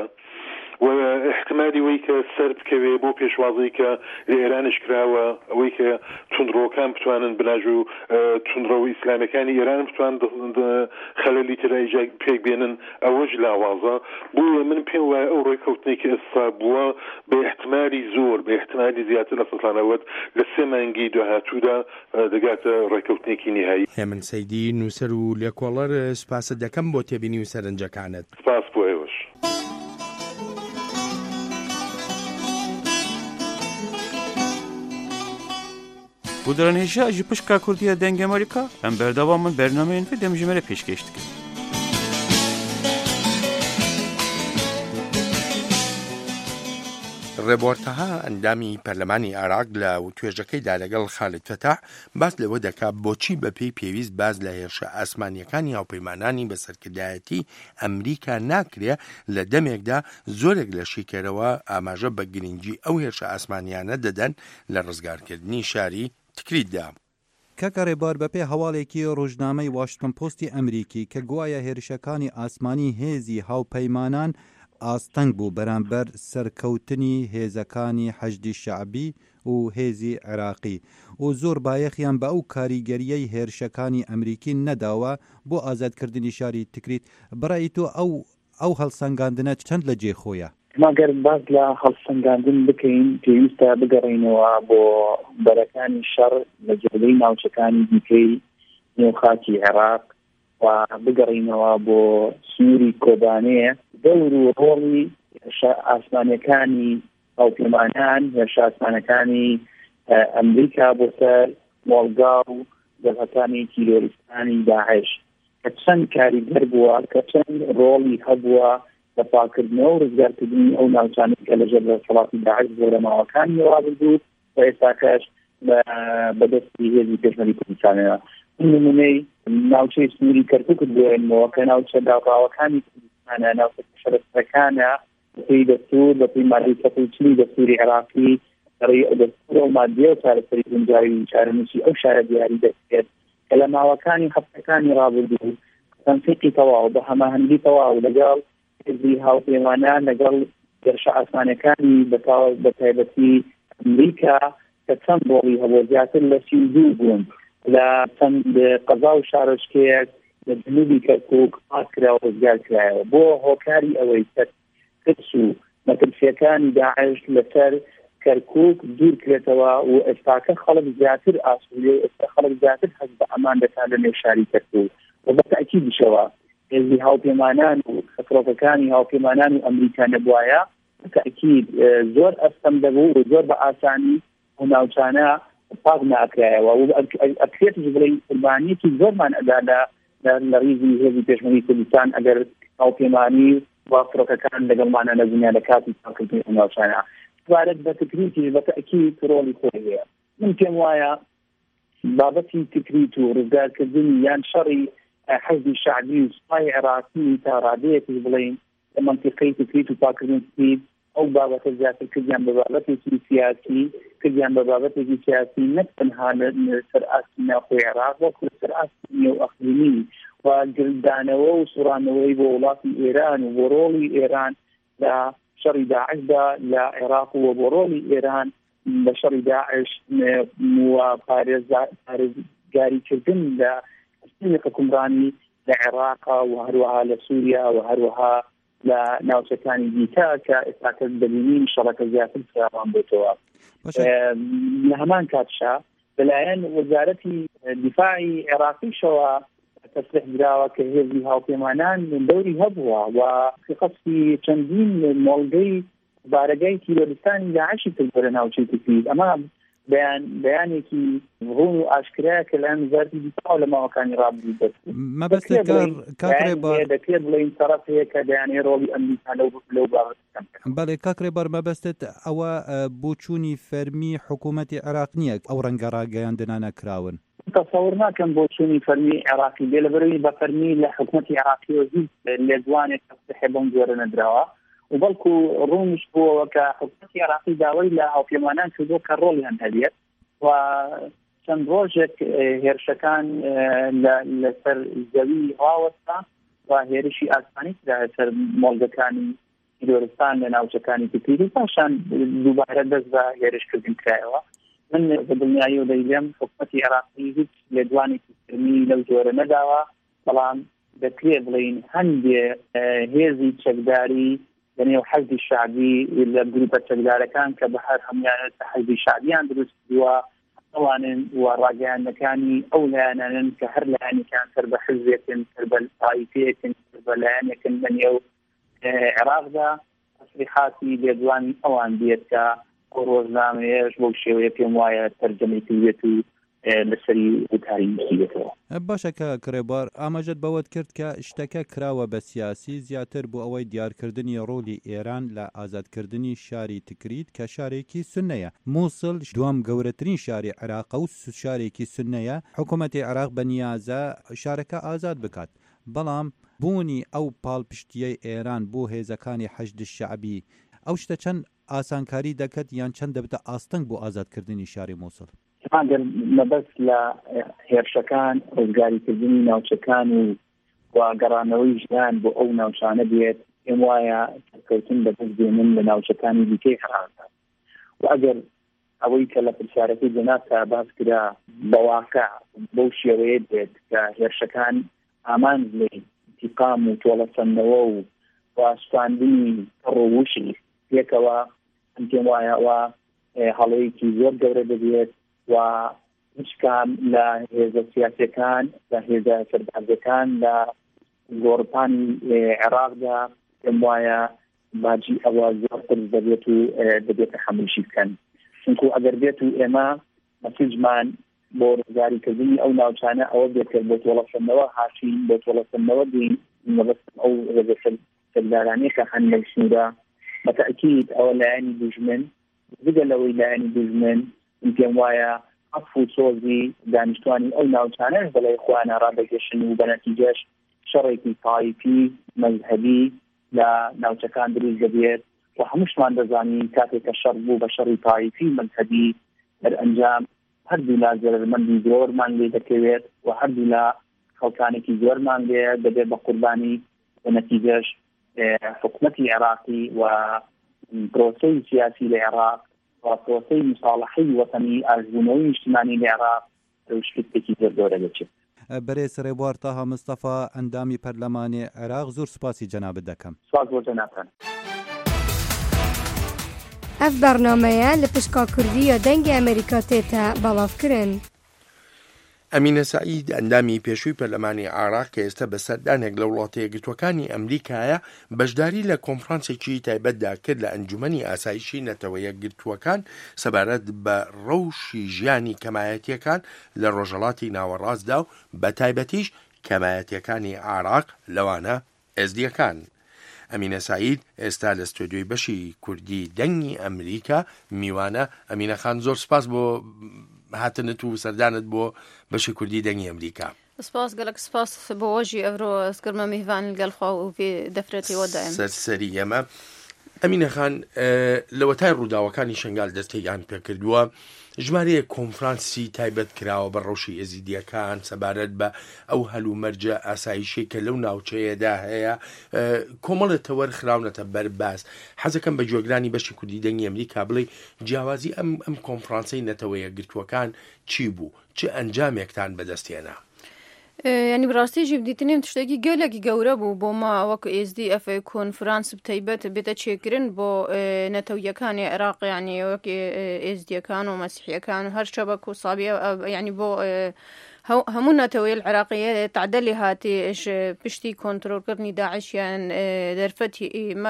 S7: و احتمالی وی که سر بکەوێ بۆ پێشوازی کە لە ئێرانش کراوە ئەوەی کە تونندڕۆکان بتوانن بناژ و تونندڕەوە ئیسلامەکانی ئێران بتوان خەلەلی ترایجا پێک بێنن ئەوەش لاوازە بۆیە من پێم وایە ئەو ڕێکەوتنێکی ئێستا بووە بە احتمالی زۆر بە احتمالی زیاتر لە سەتانەوەت لە سێ مانگی داهاتوودا دەگاتە ڕێکەوتنێکی نهایی.
S1: هێمن سەیدی نووسەر و لێکۆڵەر سوپاسە دەکەم بۆ تێبینی و سەرنجەکانت.
S7: سپاس بۆ ئێوەش.
S8: Bu dönemde ji pişka Kurdiya deng Amerika em berdewamın bernameyên ve demjimere pêşkêş dikin.
S1: ڕێبۆرتەها ئەندامی پەرلەمانی عێراق لە توێژەکەیدا لەگەڵ خالد فەتاح باس لەوە دەکات بۆچی بەپێی پێویست باز لە هێرشە ئاسمانیەکانی هاوپەیمانانی بەسەرکردایەتی ئەمریکا ناکرێ لە دەمێکدا زۆرێک لە شیکەرەوە ئاماژە بە گرنگی ئەو هێرشە ئاسمانیانە دەدەن لە ڕزگارکردنی شاری تکریتدا.
S9: کەکە ڕێبار بەپێ هەواڵێکی ڕۆژنامەی واشنگتن پۆستی ئەمریکی کە گوایە هێرشەکانی ئاسمانی هێزی هاوپەیمانان ئاستەنگ بوو بەرامبەر سەرکەوتنی هێزەکانی حەشدی شەعبی و هێزی عێراقی و زۆر بایەخیان بە ئەو کاریگەریەی هێرشەکانی ئەمریکی نەداوە بۆ ئازادکردنی شاری تکریت. بەڕای تۆ ئەو ئەو هەڵسەنگاندنە چەند لە جێخۆیە؟
S10: ماگەر باز لە هەڵسەنگاندن بکەین پێویستە بگەڕێنەوە بۆ بەرەکانی شەڕ لە جێگەی ناوچەکانی دیکەی نێوخاکی عێراق و بگەڕینەوە بۆ سنووری کۆبانەیە دەور و ڕۆڵی ئاسمانەکانی هاوپەیمانان هێرشە ئاسمانەکانی ئەمریکا بۆ سەر مۆڵگا و جەبهەکانی تیرۆریستانی داعش کە چەند کاریگەر بووە کە چەند ڕۆڵی هەبووە لە پاکردنەوە و ڕزگارکردنی ئەو ناوچانەی کە لەژێر دەسەڵاتی داعش زۆرە ماوەکانی ڕابردوو و ئێستاکەش بەدەستی هێزی پێشمەری کوردستانەوە. نمونەی ناوچەی سنووری کەرکووک بگەڕێنەوە کە ناوچە داڕاوەکانی کوردستانە ناوچە شەرەفەکانە بەپێی دەستور بەپێی مادەی سەفوچنی دەستوری عێراقی دەستور و مادیە و چارەسەری گونجاوی چارەنووسی ئەو شارە دیاری دەستێت کە لە ماوەکانی هەفتەکانی ڕابردوو تەنسیقی تەواو بە هەماهەنگی تەواو لەگەڵ هێزی هاوپەیمانان لەگەڵ هێرشە ئاسمانەکانی بەتایبەتی ئەمریکا کە چەند ڕۆڵی هەبوو زیاتر لە سی و دوو بوون لە چەند قەزا و شارۆچکەیەک لە جنوبی کەرکووک ئاکراوە ڕزگار کرایەوە بۆ هۆکاری ئەوەی ترس و مەترسیەکانی داعش لەسەر کەرکووک دوور کرێتەوە و ئێستاکە خەڵک زیاتر ئاسوودێ و ئێستا خەڵک زیاتر حەز بە ئەمان دەکات لە نێو شاری کەرکووک و بە تەئکیدیشەوە هێزی هاوپەیمانان و فڕۆکەکانی هاوپەیمانان و ئەمریکا نەبوایە بە تەئکید زۆر ئەستەم دەبوو و زۆر بە ئاسانی و ناوچانە پاک ناکرایەوە و ئەکرێتش بڵێ قوربانیەکی زۆرمان ئەدا لە ڕیزی هێزی پێشمەری کوردستان ئەگەر هاوپەیمانی و فڕۆکەکان لەگەڵمانە لە دنیا لە کاتی پاکردنی ناوچانە وارد بە تکریتی بە تەئکید ڕۆڵی خۆی هەیە. من پێم وایە بابەتی تکریت و ڕزگارکردنی یان شەڕی حەزبی شعبی و سوپای عێراقی تا ڕادەیەکی بڵێن لە منطقەی تکریت و پاکردن تکریت ئەو بابەتە زیاتر کردیان بە بابەتێکی سیاسی کردیان بە بابەتێکی سیاسی نەک تەنها لەسەر ئاستی ناوخۆی عێراق وەکو لەسەر ئاستی نێو ئەقلیمی و گردانەوە و سوڕانەوەی بۆ وڵاتی ئێران و بۆ ڕۆڵی ئێران لە شەڕی داعشدا لە عێراق و بۆ ڕۆڵی ئێران لە شەڕی داعش و پارێزگاریکردن لە سیستمی حکومڕانی لە عێراق و هەروەها لە سووریا و هەروەها لە ناوچەکانی دیکە کە ئێستاکە دەبینین شەڕەکە زیاتر فراوان بێتەوە. لە هەمان کاتشا بەلایەن وەزارەتی دیفاعی عێراقیشەوە تەسریح دراوە کە هێزی هاوپەیمانان دەوری هەبووە و قەستی چەندین مۆڵگەی بارەگای تیرۆریستانی داعشی کردووە لە ناوچەی تکریت. ئەمە بەیان بەیانێکی ڕوون و ئاشکرایە کە لە وەزارەتی دیفاع لە ماوەکانی ڕابردوو دەست دەکرێت بڵێن تەرەف هەیە کە دەیانێ ڕۆڵی ئەمریکا لەو بابەتەکەم.
S9: بەڵێ کاکرێبەر مەبەستت ئەوە بۆچوونی فەرمی حکوومەتی عێراق نییە ئەو ڕەنگە ڕاگەیاندنانە کراون.
S10: تصور ناکەم بۆچوونی فەرمی عێراقی بێ لەبەرەوەی بە فەرمی لە حکوومەتی عێراقیەوە زیاد لێدوانێک تەستیح بەم جۆرە نەدراوە و بەڵکو ڕوونش بووەوە کە حکوومەتی عێراقی داوای لە هاوپەیمانان کردووە کە ڕۆڵیان هەبێت و چەند ڕۆژێک هێرشەکان لەسەر زەوی هاوەستا و هێرشی ئاسمانی کرایە سەر مۆڵگەکانی تیرۆریستان لە ناوچەکانی تکریت و پاشان دووبارە دەست بە هێرشکردن کرایەوە. من بە دڵنیایی و دەیڵێم حکوومەتی عێراقی هیچ لێدوانێکی فەرمی لەو جۆرە نەداوە، بەڵام دەکرێت بڵێن هەندێ هێزی چەکداری لەنێو حەزبی شعبی لە گروپە چەکدارەکان کە بە هەر هەمویان حەزبی شعبیان دروست کردووە ئەوانن و ڕاگەیاندنەکانی ئەو لایەنانن کە هەر لایەنێکیان سەر بە حزبێکن سەر بە تایفەیەکن سەر بە لایەنێکن لەنێو عێراقدا تەسریحاتی لێدوانی ئەوان دێت کە ئەو ڕۆژنامەیەش بۆ شێوەیە پێم وایە تەرجەمەی کردێت و لەسەری وتاری نووسیبێتەوە.
S9: باشە کە کرێبار ئاماژەت بەوەت کرد کە شتەکە کراوە بە سیاسی زیاتر بۆ ئەوەی دیارکردنی ڕۆلی ئێران لە ئازادکردنی شاری تکریت کە شارێکی سوننەیە. مووسڵ دوام گەورەترین شاری عێراق و شارێکی سوننەیە. حکوومەتی عێراق بە نیازە شارەکە ئازاد بکات، بەڵام بوونی ئەو پاڵپشتیەی ئێران بۆ هێزەکانی حەشد شەعبی ئەو شتە چەند ئاسانکاری دەکات یان چەند دەبتە ئاستەنگ بۆ ئازادکردنی شاری مووسڵ؟
S10: ئەگەر مەبەست لە هێرشەکان ڕزگاریکردنی ناوچەکان و واگەڕانەوەی ژیان بۆ ئەو ناوچانە بێت، پێم وایە سەرکەوتن بەدەست بێنن لە ناوچەکانی دیکەی عێراقدا و ئەگەر ئەوەی کە لە پرسیارەکەی جەنابتا باس کرا بەواقع بەو شێوەیە بێت کە هێرشەکان ئامان بڵێن انتقام و تۆڵەسەندنەوە و واسپاندنی ڕۆوشی پێکەوە، پێم وایەوە هەڵەیەکی زۆر گەورە دەبێت و هیچکام لە هێزە سیاسیەکان لە هێزە سەربازەکان لە گۆڕپانی عێراقدا پێم وایە باجی ئەوە زۆر قرس دەبێت و دەبێتە حەملشی بکەن، چونکو ئەگەر بێت و ئێمە مەسیجمان بۆ ڕزگاریکردنی ئەو ناوچانە ئەوە بێت کە بۆ تۆڵەسەندنەوە هاشین بۆ تۆڵەسەندنەوە دین مەبەست ئەو هێزە سەردارانەی کە هەن لە سنوورە بە تەئکید ئەوە لایەنی دوژمن بگە لەوەی لایەنی دوژمن پێم وایە ئەف و سۆزی دانیشتوانی ئەو ناوچانەش بەلای خۆیانە ڕادەگەشن و بەنەتیجەش شەڕێکی تایپی مەذهەبی لە ناوچەکان دروست دەبێت و هەمووشمان دەزانین کاتێک کە شەڕ بوو بە شەڕی تایپی مەذهەبی دەرئەنجام هەردوو لا زەرمەندی زۆرمان لێ دەکەوێت و هەردوو لا خەڵکانێکی زۆرمان لێ دەبێت بە قوربانی بەنەتیجەش حکوومەتی عێراقی و پرۆسەی سیاسی لە عێراق و پرۆسەی مصالحەی وەتەنی ئاژبوونەوەی نیشتیمانی لە عێراق شتێکی زۆر گەورە دەچێت.
S9: بەرێ سرێبوار تاها مستەفا ئەندامی پەرلەمانی عێراق زۆر سوپاسی جەنابەت دەکەم.
S10: سواز بۆ جەنابان.
S11: ئەف بەرنامەیە لە پشکا کوردیە دەنگی ئەمریکا تێتە بەڵاوکردن.
S1: ئەمینە سعید ئەندامی پێشووی پەرلەمانی عێراق کە ئێستا بەسەردانێک لە وڵاتە یەکگرتووەکانی ئەمریکایە بەشداری لە کۆنفرانسێکی تایبەتدا کرد لە ئەنجومەنی ئاسایشی نەتەوە یەکگرتووەکان سەبارەت بە ڕەوشی ژیانی کەمایەتیەکان لە ڕۆژهەڵاتی ناوەڕاستدا و بە تایبەتیش کەمایەتیەکانی عێراق لەوانە ئێزدیەکان. ئەمینە سعید ئێستا لە ستۆدیۆی بەشی کوردی دەنگی ئەمریکا میوانە. ئەمینە خان زۆر سپاس بۆ هاتنت و سەردانت بۆ بەشی کوردی دەنگی ئەمریکا.
S12: سپاس گەلک سپاس بۆ وەژی ئەڤرۆ ئەسکرمە میهوان لەگەڵخوا و پێ دەفرەتی وەدایم
S1: سەرسەری ئێمە. ئەمینە خان لەوە تای ڕووداوەکانی شنگال دەستەیان پێکردووە ژمارەیە کۆنفرانسی تایبەت کراوە بە ڕەوشی ئێزیدیەکان سەبارەت بە ئەو هەلومەرجە ئاسایشی کە لەو ناوچەیەدا هەیە کۆمەڵێتە وەرخراونەتە بەرباس. حەزەکەم بە جۆگرانی بەشی کوردی دەنگی ئەمریکا بڵێ جیاوازی ئەم ئەم کۆنفرانسەی نەتەوە یەکگرتووەکان چی بوو؟ چ ئەنجامێکتان بەدەستێنا؟
S12: ینی بڕاستیژی دیتنیم تشتێکی گەلێکی گەورە بوو بۆ ما وەکو ئێ ئێس دی ئەف کۆنفرانس بتەیبەت بێتە چێکردن بۆ نەتەویەکانی عێراق ینی وەک ئێ ئێس دیەکان و مەسیحیەکان و هەر شەبەک و سابیە ینی بۆ هەموو نەتەوەی العێراقیە تعدەلی هاتیش پشتی کۆنتڕۆلکردنی داعشیان دەرفەتی ما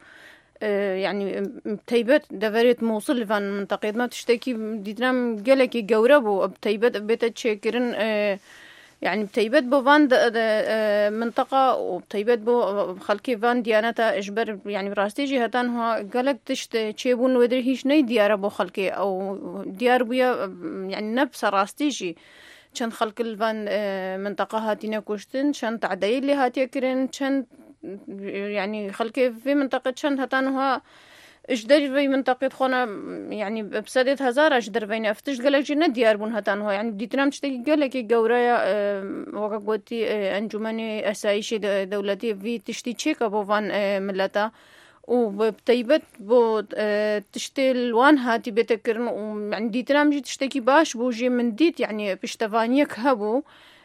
S12: يعني تەیبەت دەبێت مووسڵ لەڤان منتەقێتمە تشتێکی دیتنام گەلێکی گەورە بوو تەیبەت بێتە چێکردن يعني بتيبت بو فان منطقة وبتيبت بو خلقي فان ديانتا إجبر يعني براستيجي هتان هو قالك تشت تشيبون ودري هيش ني ديارة بو خلقي أو ديار بيا يعني نفس راستيجي شن خلق الفان منطقة هاتينا كوشتن شن تعديل اللي هاتي كرين شن يعني خلقي في منطقة شن هتان هو اجدر في منطقة خونا يعني بسدت هزار اجدر بين افتش قالك جنة ديار بون هتان هو يعني بدي تنام تشتكي قالك جورايا وقا قوتي انجماني اسايشي دولتي في تشتي تشيكا بو فان ملتا وبتيبت بو تشتي الوان هاتي بيتكرن يعني دي تنام جي تشتكي باش بو جي من ديت يعني بشتفانيك هبو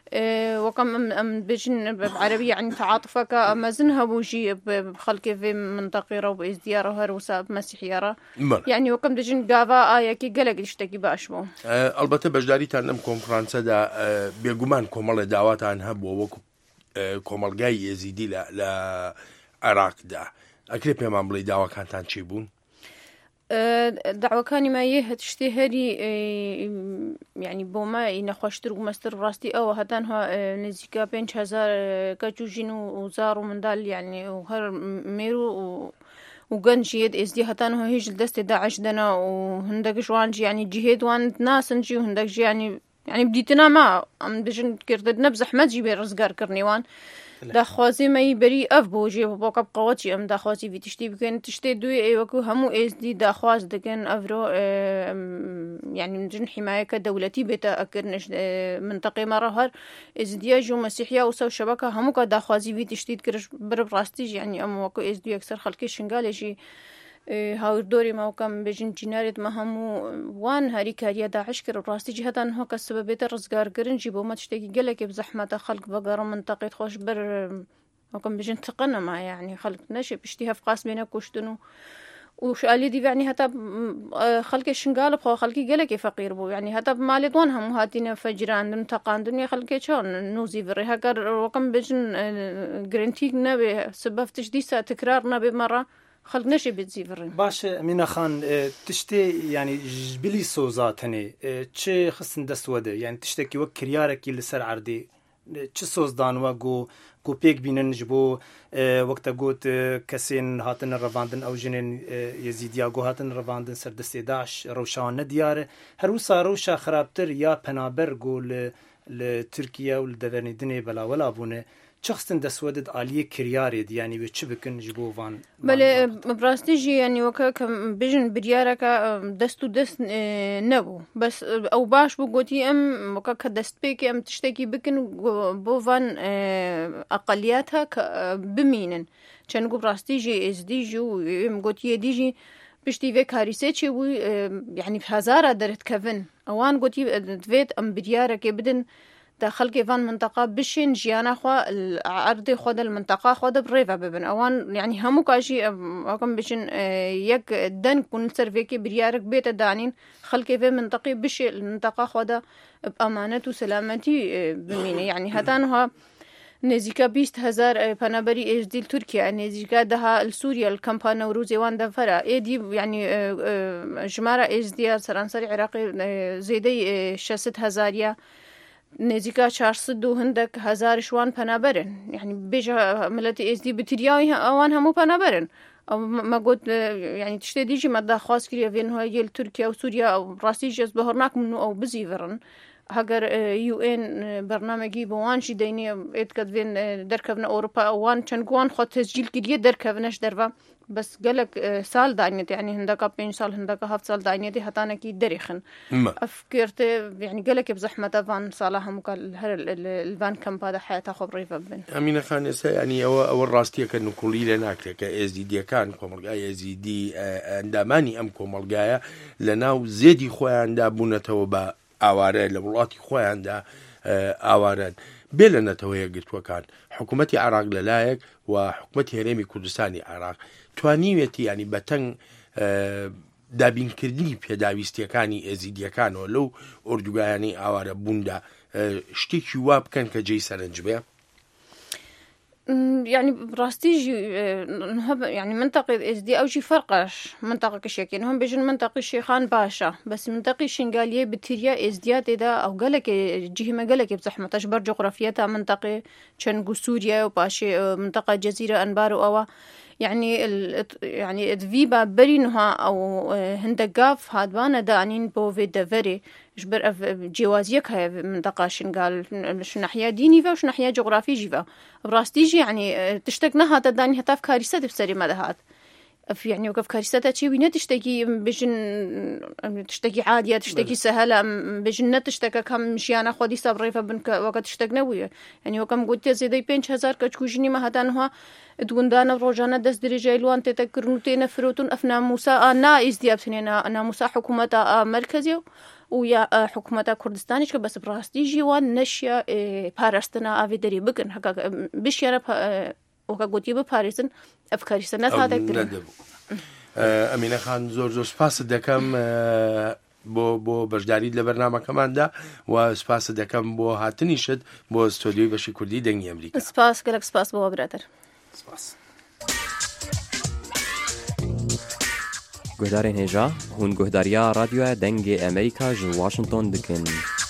S12: وكم أم بيجن بعربية يعني تعاطفك أمازنها بوجي بخلقي في منطقة رو بإزديارة هروسا بمسيحيارة يعني وكم بيجن قافا آية كي قلق يشتكي باشبو
S1: البته بجداري تانم كونفرانسا دا بيقومان كومال دعوات عن هبو وكو كومال جاي يزيدي ل عراق دا أكيد بيمان بلي دعوة كانتان چيبون
S12: دعوة كاني ما يه تشتهري يعني بوما نخواشتر ومستر راستي أو هتان ها نزيكا بينش هزار كاتوجين وزار ومن دال يعني وهر ميرو وجنجيد إزدي هتان ها هيج الدست داعش دنا وهندق شوانج يعني جهاد وان ناس نجي وهندق جي يعني يعني بديتنا ما أم بيجن كردد نبز أحمد جيبي رزقار كرنيوان داخوازی مایی بری اف بوجی با کب قوتی ام داخوازی وی تشتی بکن تشتی دوی ایوکو همو ایز دی داخواز دکن افرو يعني من جن حماية كدولتي بيتا أكرنش منطقة مرهر إز دياجو مسيحية وسو شبكة همو كداخوازي وي تشتيد كرش برب راستيج يعني أم وكو إز دي أكثر خلقي شنغاليجي هاور دوري ما وكم بجن جنارت ما همو وان هاري كاريا داعش كر راستي جهتان هو كسببيت الرزقار قرن جيبو ما تشتكي قلك بزحمة خلق بقرة منطقة خوش بر وكم بجن تقنا ما يعني خلق نشي بشتيها في قاس بينا كوشتنو وش قالي دي يعني هتا خلق الشنقال بخو خلقي قلك فقير بو يعني هتا مالي دون هم هاتينا فجران دمتقان دنيا خلقي شون نوزي بري هكر وكم بجن جرنتيك نبي سبب تجديسة تكرار نبي مرة خلق نشي بتزيفرين
S2: باش مينا خان تشتي يعني جبلي صوزات هني تشي خصن دسوده يعني تشتكي وكريارك اللي سر عردي تشي صوز دان وقو قو بيك بينن جبو وقتا قوت كسين هاتن الرفاندن او جنين يزيديا قو هاتن الرفاندن سر دستي داعش روشان ندياره هروسا روشا خرابتر يا پنابر قو لتركيا ولدفرني دني بلا ولا بونه شخصن دسودد عالية كرياريد يعني وش بكن جبو فان
S12: بله براستيجي يعني وكا كم بيجن بريارك دستو دست نبو بس او باش بو قوتي ام وكا كدست بيكي ام تشتكي بكن بو فان اقلياتها بمينن كان قو براستيجي از ديجي ام قوتي ديجي پشتی وێ کاریسێ چێ بووی یعنی هزارە دەرتکەون ئەوان گوتی دوێت ئەم بریارەکێ بدن دا خەڵکی ڤان منتەقا بشین ژیانە خوا عەردی خۆ دە منتەقا خۆ دە بڕێڤە ببن ئەوان یعنی هەموو کاشی ئەوکەم بچن یەک دەنگ بوون سەرڤێکی بریارێک بێتە دانین خەڵکی vê منتەقی بشێ منتەقا خۆ دە ئەمانەت و سەلامەتی بمینە یعنی هەتانها نزیکە بیست هزار پەنابەری ئێژدی تورکیا نزیکە دەها سووریا کەمپا نەوروز ێوان دەفەرە ئێدی یعنی ژمارە ئێژدیە سەرانسەری عێراقی زێدەی شەست هەزاریە نزیکە چارسد و هەندێک هەزارشوان پەنابەرن یعنی بێژە ملەتی ئێزدی بتریاوی ئەوان هەموو پەنابەرن ئەو مەگوت یعنی تشتێ دیژی مەدا خواست کردە vێنهۆی گەل تورکیا و سووریا ڕاستی ژێز بەهۆڕ ناکەم و ئەو بزیڤڕن هەگەر یو ئێن بەرنامەگی بۆ وانشی دەینێ ئێتکەت vێن دەرکەونە ئەوروپا ئەوان چەند گوان خۆ تەسجیل کردیە دەرکەونەش دەرڤە بەس گەلک ساڵ داینێت یعنی هەندەکە پێنج ساڵ هەندەکە هەفت ساڵ داینێتی هەتانێکی دەریخن ئەفکرتێ یعنی گەلێکی بزەحمەتە ڤان ساڵە هەمووکە هەر الڤان کەمپادا حیاتە خۆ بڕێڤە ببن
S1: ئەمینە خان ئێستا ینی ئەوە ئەوە ڕاستیەکە نوکوڵی لێ ناکرێت کە ئێزیدیەکان کۆمەلگای ئێزیدی ئەندامانی ئەم کۆمەلگایە لە ناو زێدی خۆیاندا بوونەتەوە بە ئاوارە لە وڵاتی خۆیاندا ئاوارن بێ لە نەتەوەیە گرتووەکان حکوومەتی عێراق لەلایەک و حکوومەتی هەرێمی کوردستانی عێراق توانیوێتی ینی بەتەنگ دابینکردنی پێداویستیەکانی ئێزیدیەکانەوە لەو ئۆردوگایانی ئاوارە بووندا شتێکی وا بکەن کە جێی سەرنج بێ
S12: يعني براستيجي يعني منطقة اس دي اوجي فرقش منطقة كشيكين هم بيجن منطقة شيخان باشا بس منطقة شنغالية بتريا اس دي دا او قالك جهه قالك بزحمة اشبر جغرافيتها منطقة تشنغو سوريا وباشي منطقة جزيرة انبار او يعني ال يعني ادفيبا برينها او هندقاف هادوانا دانين بو في دفري جبر جوازيك هاي منطقة شنغال شو ناحية ديني فا وش ناحية جغرافي جيفا براستيجي يعني تشتقنا هذا داني هتاف كارثة بسري مدهات في يعني وقف كارثة تشي وين تشتكي بجن تشتكي عادية تشتكي سهلة بجن تشتكي كم مشيانا خودي صبري فبنك وقت تشتكنا ويا يعني وكم قلت زيدي بينش هزار كشكوجني ما هتانها دوندانا روجانا دس درجة لوان تتكرنوا تنفروتون أفنا موسى نا إزدياب سنينا أنا موسى حكومة مركزية ويا حكومة كردستانيش بس براستيجي وان نشيا بارستنا أفي دري بكن هكا بشيانا وەکە گوتی بپارێزن ئەفکاری سەنەت هاتەکردن.
S1: ئەمینە خان زۆر زۆر سپاست دەکەم بۆ بۆ بەشداریت لە بەرنامەکەماندا و سپاست دەکەم بۆ هاتنیشت بۆ ستۆدیۆی بەشی کوردی دەنگی ئەمریکا.
S12: سپاس گەلێک سپاس بۆ برادەر.
S1: سپاس.
S13: گۆدارên hêja hûn guhdariya radyoya dengê Amerîka ji Washington dikin.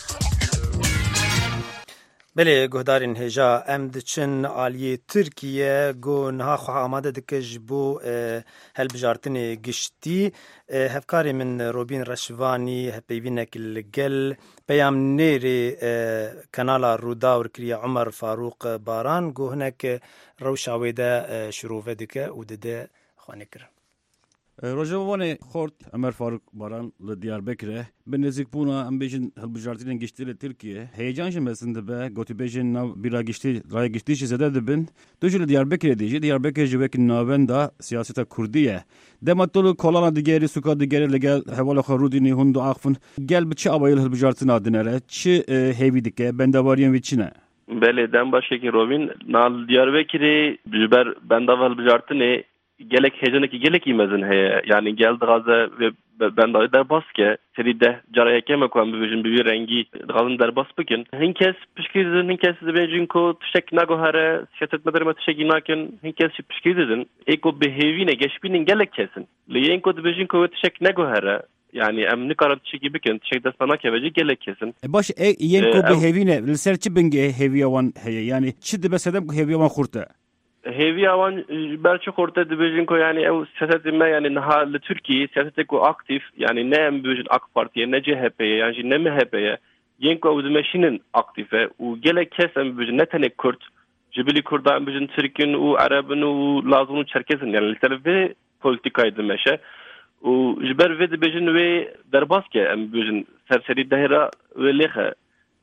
S2: بله گهدارین هجا ام دچن عالی ترکیه گو نها خو آماده دکج بو هلبجارتن گشتی هفکاری من روبین رشوانی هپیوینک الگل پیام نیری کانالا رودا ورکری عمر فاروق باران گو هنک روشاویده شروع دکه و دده خوانه کرد.
S14: روجوانی خورد عمر فاروق باران لدیاربکر به نزدیک بونا ام بیشن هلبجارتین گشتی ل ترکیه هیجانش مسند به گوتی بیشن نو بیرا گشتی رای گشتیش زده دبن دوجل دیاربکر دیجی دیاربکر جوک ناوندا سیاست کردیه دمتول کلانا دیگری سوکا دیگری لگل حواله خرودینی هندو عقفن گل بچه آبایل هلبجارتین آدنره چه هیوی دکه بندواریم ویچینه
S15: بله دم باشه که روبین نال دیاربکری جبر بندوال هلبجارتینه gelek heyecanaki gelek imezin heye yani geldi gaza ve ben de derbas ki seri de caraya kemek var bir bir rengi gazın derbas bugün hinkes pişkirdin hinkes bejin ko tşek nagohare siyaset medarma tşek inakin hinkes pişkirdin eko behavine geçbinin gelek kesin leyen ko bejin ko tşek nagohare yani em ne kadar tşek bugün tşek desmana keveci gelek kesin
S14: baş e yen ko behavine lisserçi binge heviyawan heye yani çid besedem ko heviyawan khurta
S15: هیوی آوان برچه خورده دبیجن که یعنی او سیاست ما یعنی نه لترکیه سیاست کو اکتیف یعنی نه ام بیجن اک پارتیه نه جهپه یعنی نه مهپه ین کو او دمشینن اکتیفه و گله کس ام بیجن نه تنه کرد جبلی کرد ام بیجن ترکین و عربن و لازم و چرکزن یعنی لسبب پولیتیکای دمشه و جبر و دبیجن و درباس که ام بیجن سرسری دهرا و لیخه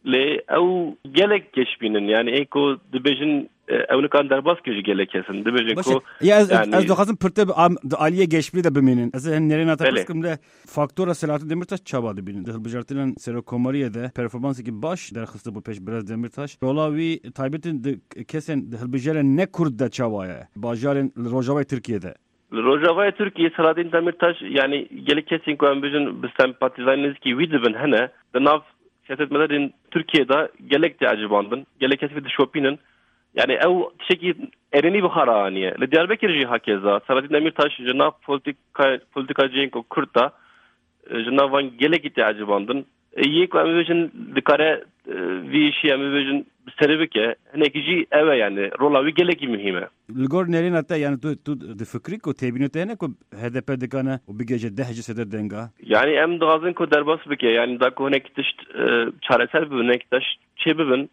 S15: لی او گلک گشبینن یعنی ایکو دبیجن اون کان درباس کیجی گلک کسن دبیجن کو
S14: یا از از دخوازم پرته عالیه گشبی ده ببینین از هن نرین اتاقسکم ده فاکتور سلامت دمرتاش چابا ببینین ده بجارتن سروکوماریه ده پرفورمانسی کی باش در خسته بو پیش براز دمرتاش رولاوی تایبتن کسن ده بجار نه کرد ده چابایه باجارن روجاوی ترکیه
S15: روجاوی ترکیه سلادین دمرتاش یعنی گلک کسین کو ام بجن بسمپاتیزانیز کی ویدبن هنه ده ناف siyaset melerin Türkiye'de gelek de acıbandın. Gelek kesif de şopinin. Yani ev tişeki ereni bir haraniye. Le Diyarbakır jî hakeza. Selahattin Demirtaş cenab politika politikacıyın ko Kürt'ta cenab van gelek de acıbandın. Yek amivejin dikare vi işi amivejin serivike. Nekici eve yani rola vi geleki mühime.
S14: Ligor nerin hatta yani tu tu de fikri ko tebinete ne ko H D P dikane o bir gece dehce seder denga.
S15: Yani em dağızın ko derbas bike yani da ko nektiş çaresel bir nektaş çebibin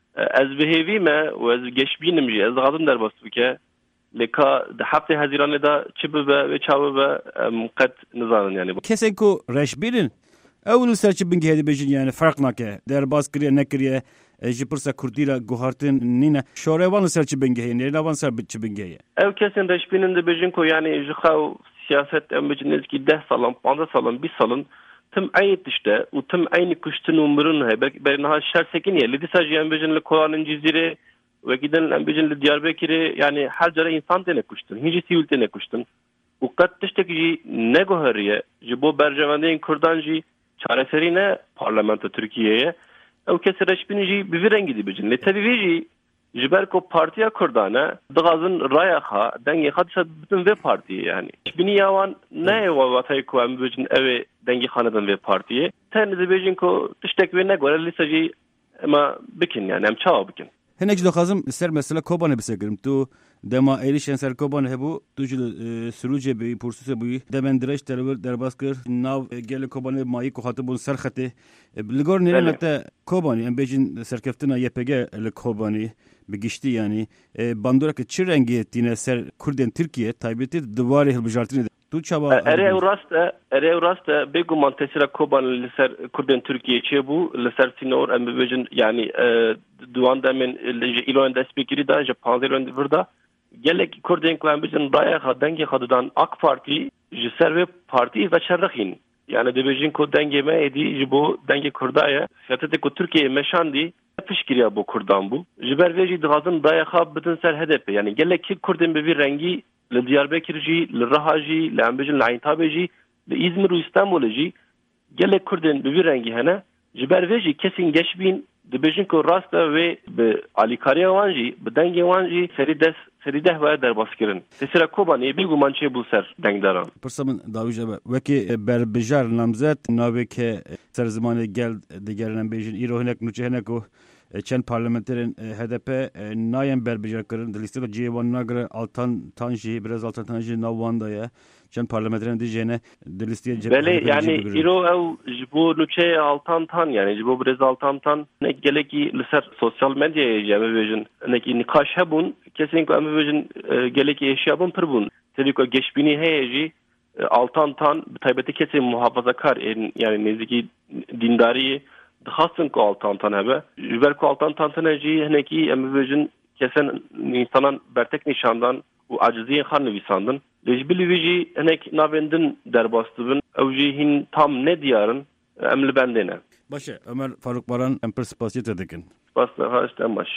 S15: ez behevime ve ez geçbinim ji ez dağızın derbas bike leka de hafte haziranı da çebibe ve çabibe kat nizanın yani.
S14: Kesen ko reşbirin اول سرچ بنگه هدی بجین یعنی فرق نکه در باز کریه نکریه جی پرسا کردی را گوهارتن نینه شوره وان سرچ بنگه یعنی وان سر بچ بنگه
S15: ev kesin reşbinin de bejin ko yani jixav siyaset emeciniz ki ده salon panzeh salon bir salon tüm ayet işte u tüm aynı kuştun umurun he belki ha şer sekin ye lidi sadece emecinin Kur'an'ın cizire ve giden emecinin Diyarbakır'ı yani her jere insan tane kuştun hiç sivil tane kuştun u kat tişteki ne gohariye jibo berjevandeyin Kur'ancı çareserine parlamento Türkiye'ye ev kesi reşbinici bir rengi dibicin. Netevici jiberko partiya kurdana dağazın rayaha denge hadisa bütün ve partiye yani. Bini yavan ne eva vatayı kuam bicin eve denge hanedan ve partiye. Tenizi bicin ko tiştek ve ne göre lisaji ama bikin yani em çağa bikin.
S14: Henek dağazım ser mesela Koban'a bisegirim tu dema erişen ser Koban hebu tuj sürüce bir pursuse bu demendireş terör derbaskır nav gele Koban'ı mayi ko hatibun serxete ligor ne hatta Koban'ı em bejin serkeftina Y P G le Koban'ı bigişti yani bandora ki çi rengi ettiğine ser Kürden Türkiye taybeti duvarı hilbijartine tu çaba
S15: ere eurasta ere eurasta beguman tesira Koban le ser Kürden Türkiye çi bu le ser sinor em bejin yani duan demen ilon despekiri da Japon'da burada gelek Kürden klanbizin raya denge hadıdan AK Parti jiserve parti ve çarrahin yani debejin ko dengeme edi jibo denge kurdaya siyasete ko Türkiye meşandi pişkiriya bu kurdan bu jiberveji dağızın raya bütün ser H D P yani gelek ki Kürden bir rengi le Diyarbakırcı le Rahaji le ambejin le Ayntabeci le İzmir ve İstanbul'ci gelek Kürden bir rengi hene jiberveji kesin geçbin debejin ko rasta ve Ali Kariyavanji denge vanji serides seridah ve derbaskirin. Tesira Koban'ı bir gumançe bulser dengdaran.
S14: Pırsamın davıca veki berbejar namzet naveke ser zamanı gel diğerinden bejin irohinek nuçehenek o çen parlamenterin H D P nayen berbejar kırın listede Civan Nagre Altan Tanji biraz Altan Tanji navvanda ya çen parlamenterin diyeceğine listeye
S15: Bele yani iro ev jibo nuçe Altan Tan yani jibo biraz Altan Tan ne geleki liser sosyal medyaya jeme bejin ne ki nikaş hebun kesinlikle amivejin geleki eşyabın pırbun. Teliko geçbini heyeji Altan Tan taybeti kesin muhafazakar yani neziki dindari dahasın ko Altan Tan hebe. Jüber ko Altan Tan taneci heneki amivejin kesen insanan bertek nişandan u aciziyen xan nüvisandın. Lejbili veji henek navendin derbastıbın evjihin tam ne diyarın emli bendene.
S14: Başı Ömer Faruk Baran emper spasiyet edekin.
S15: Spasiyet haşten baş.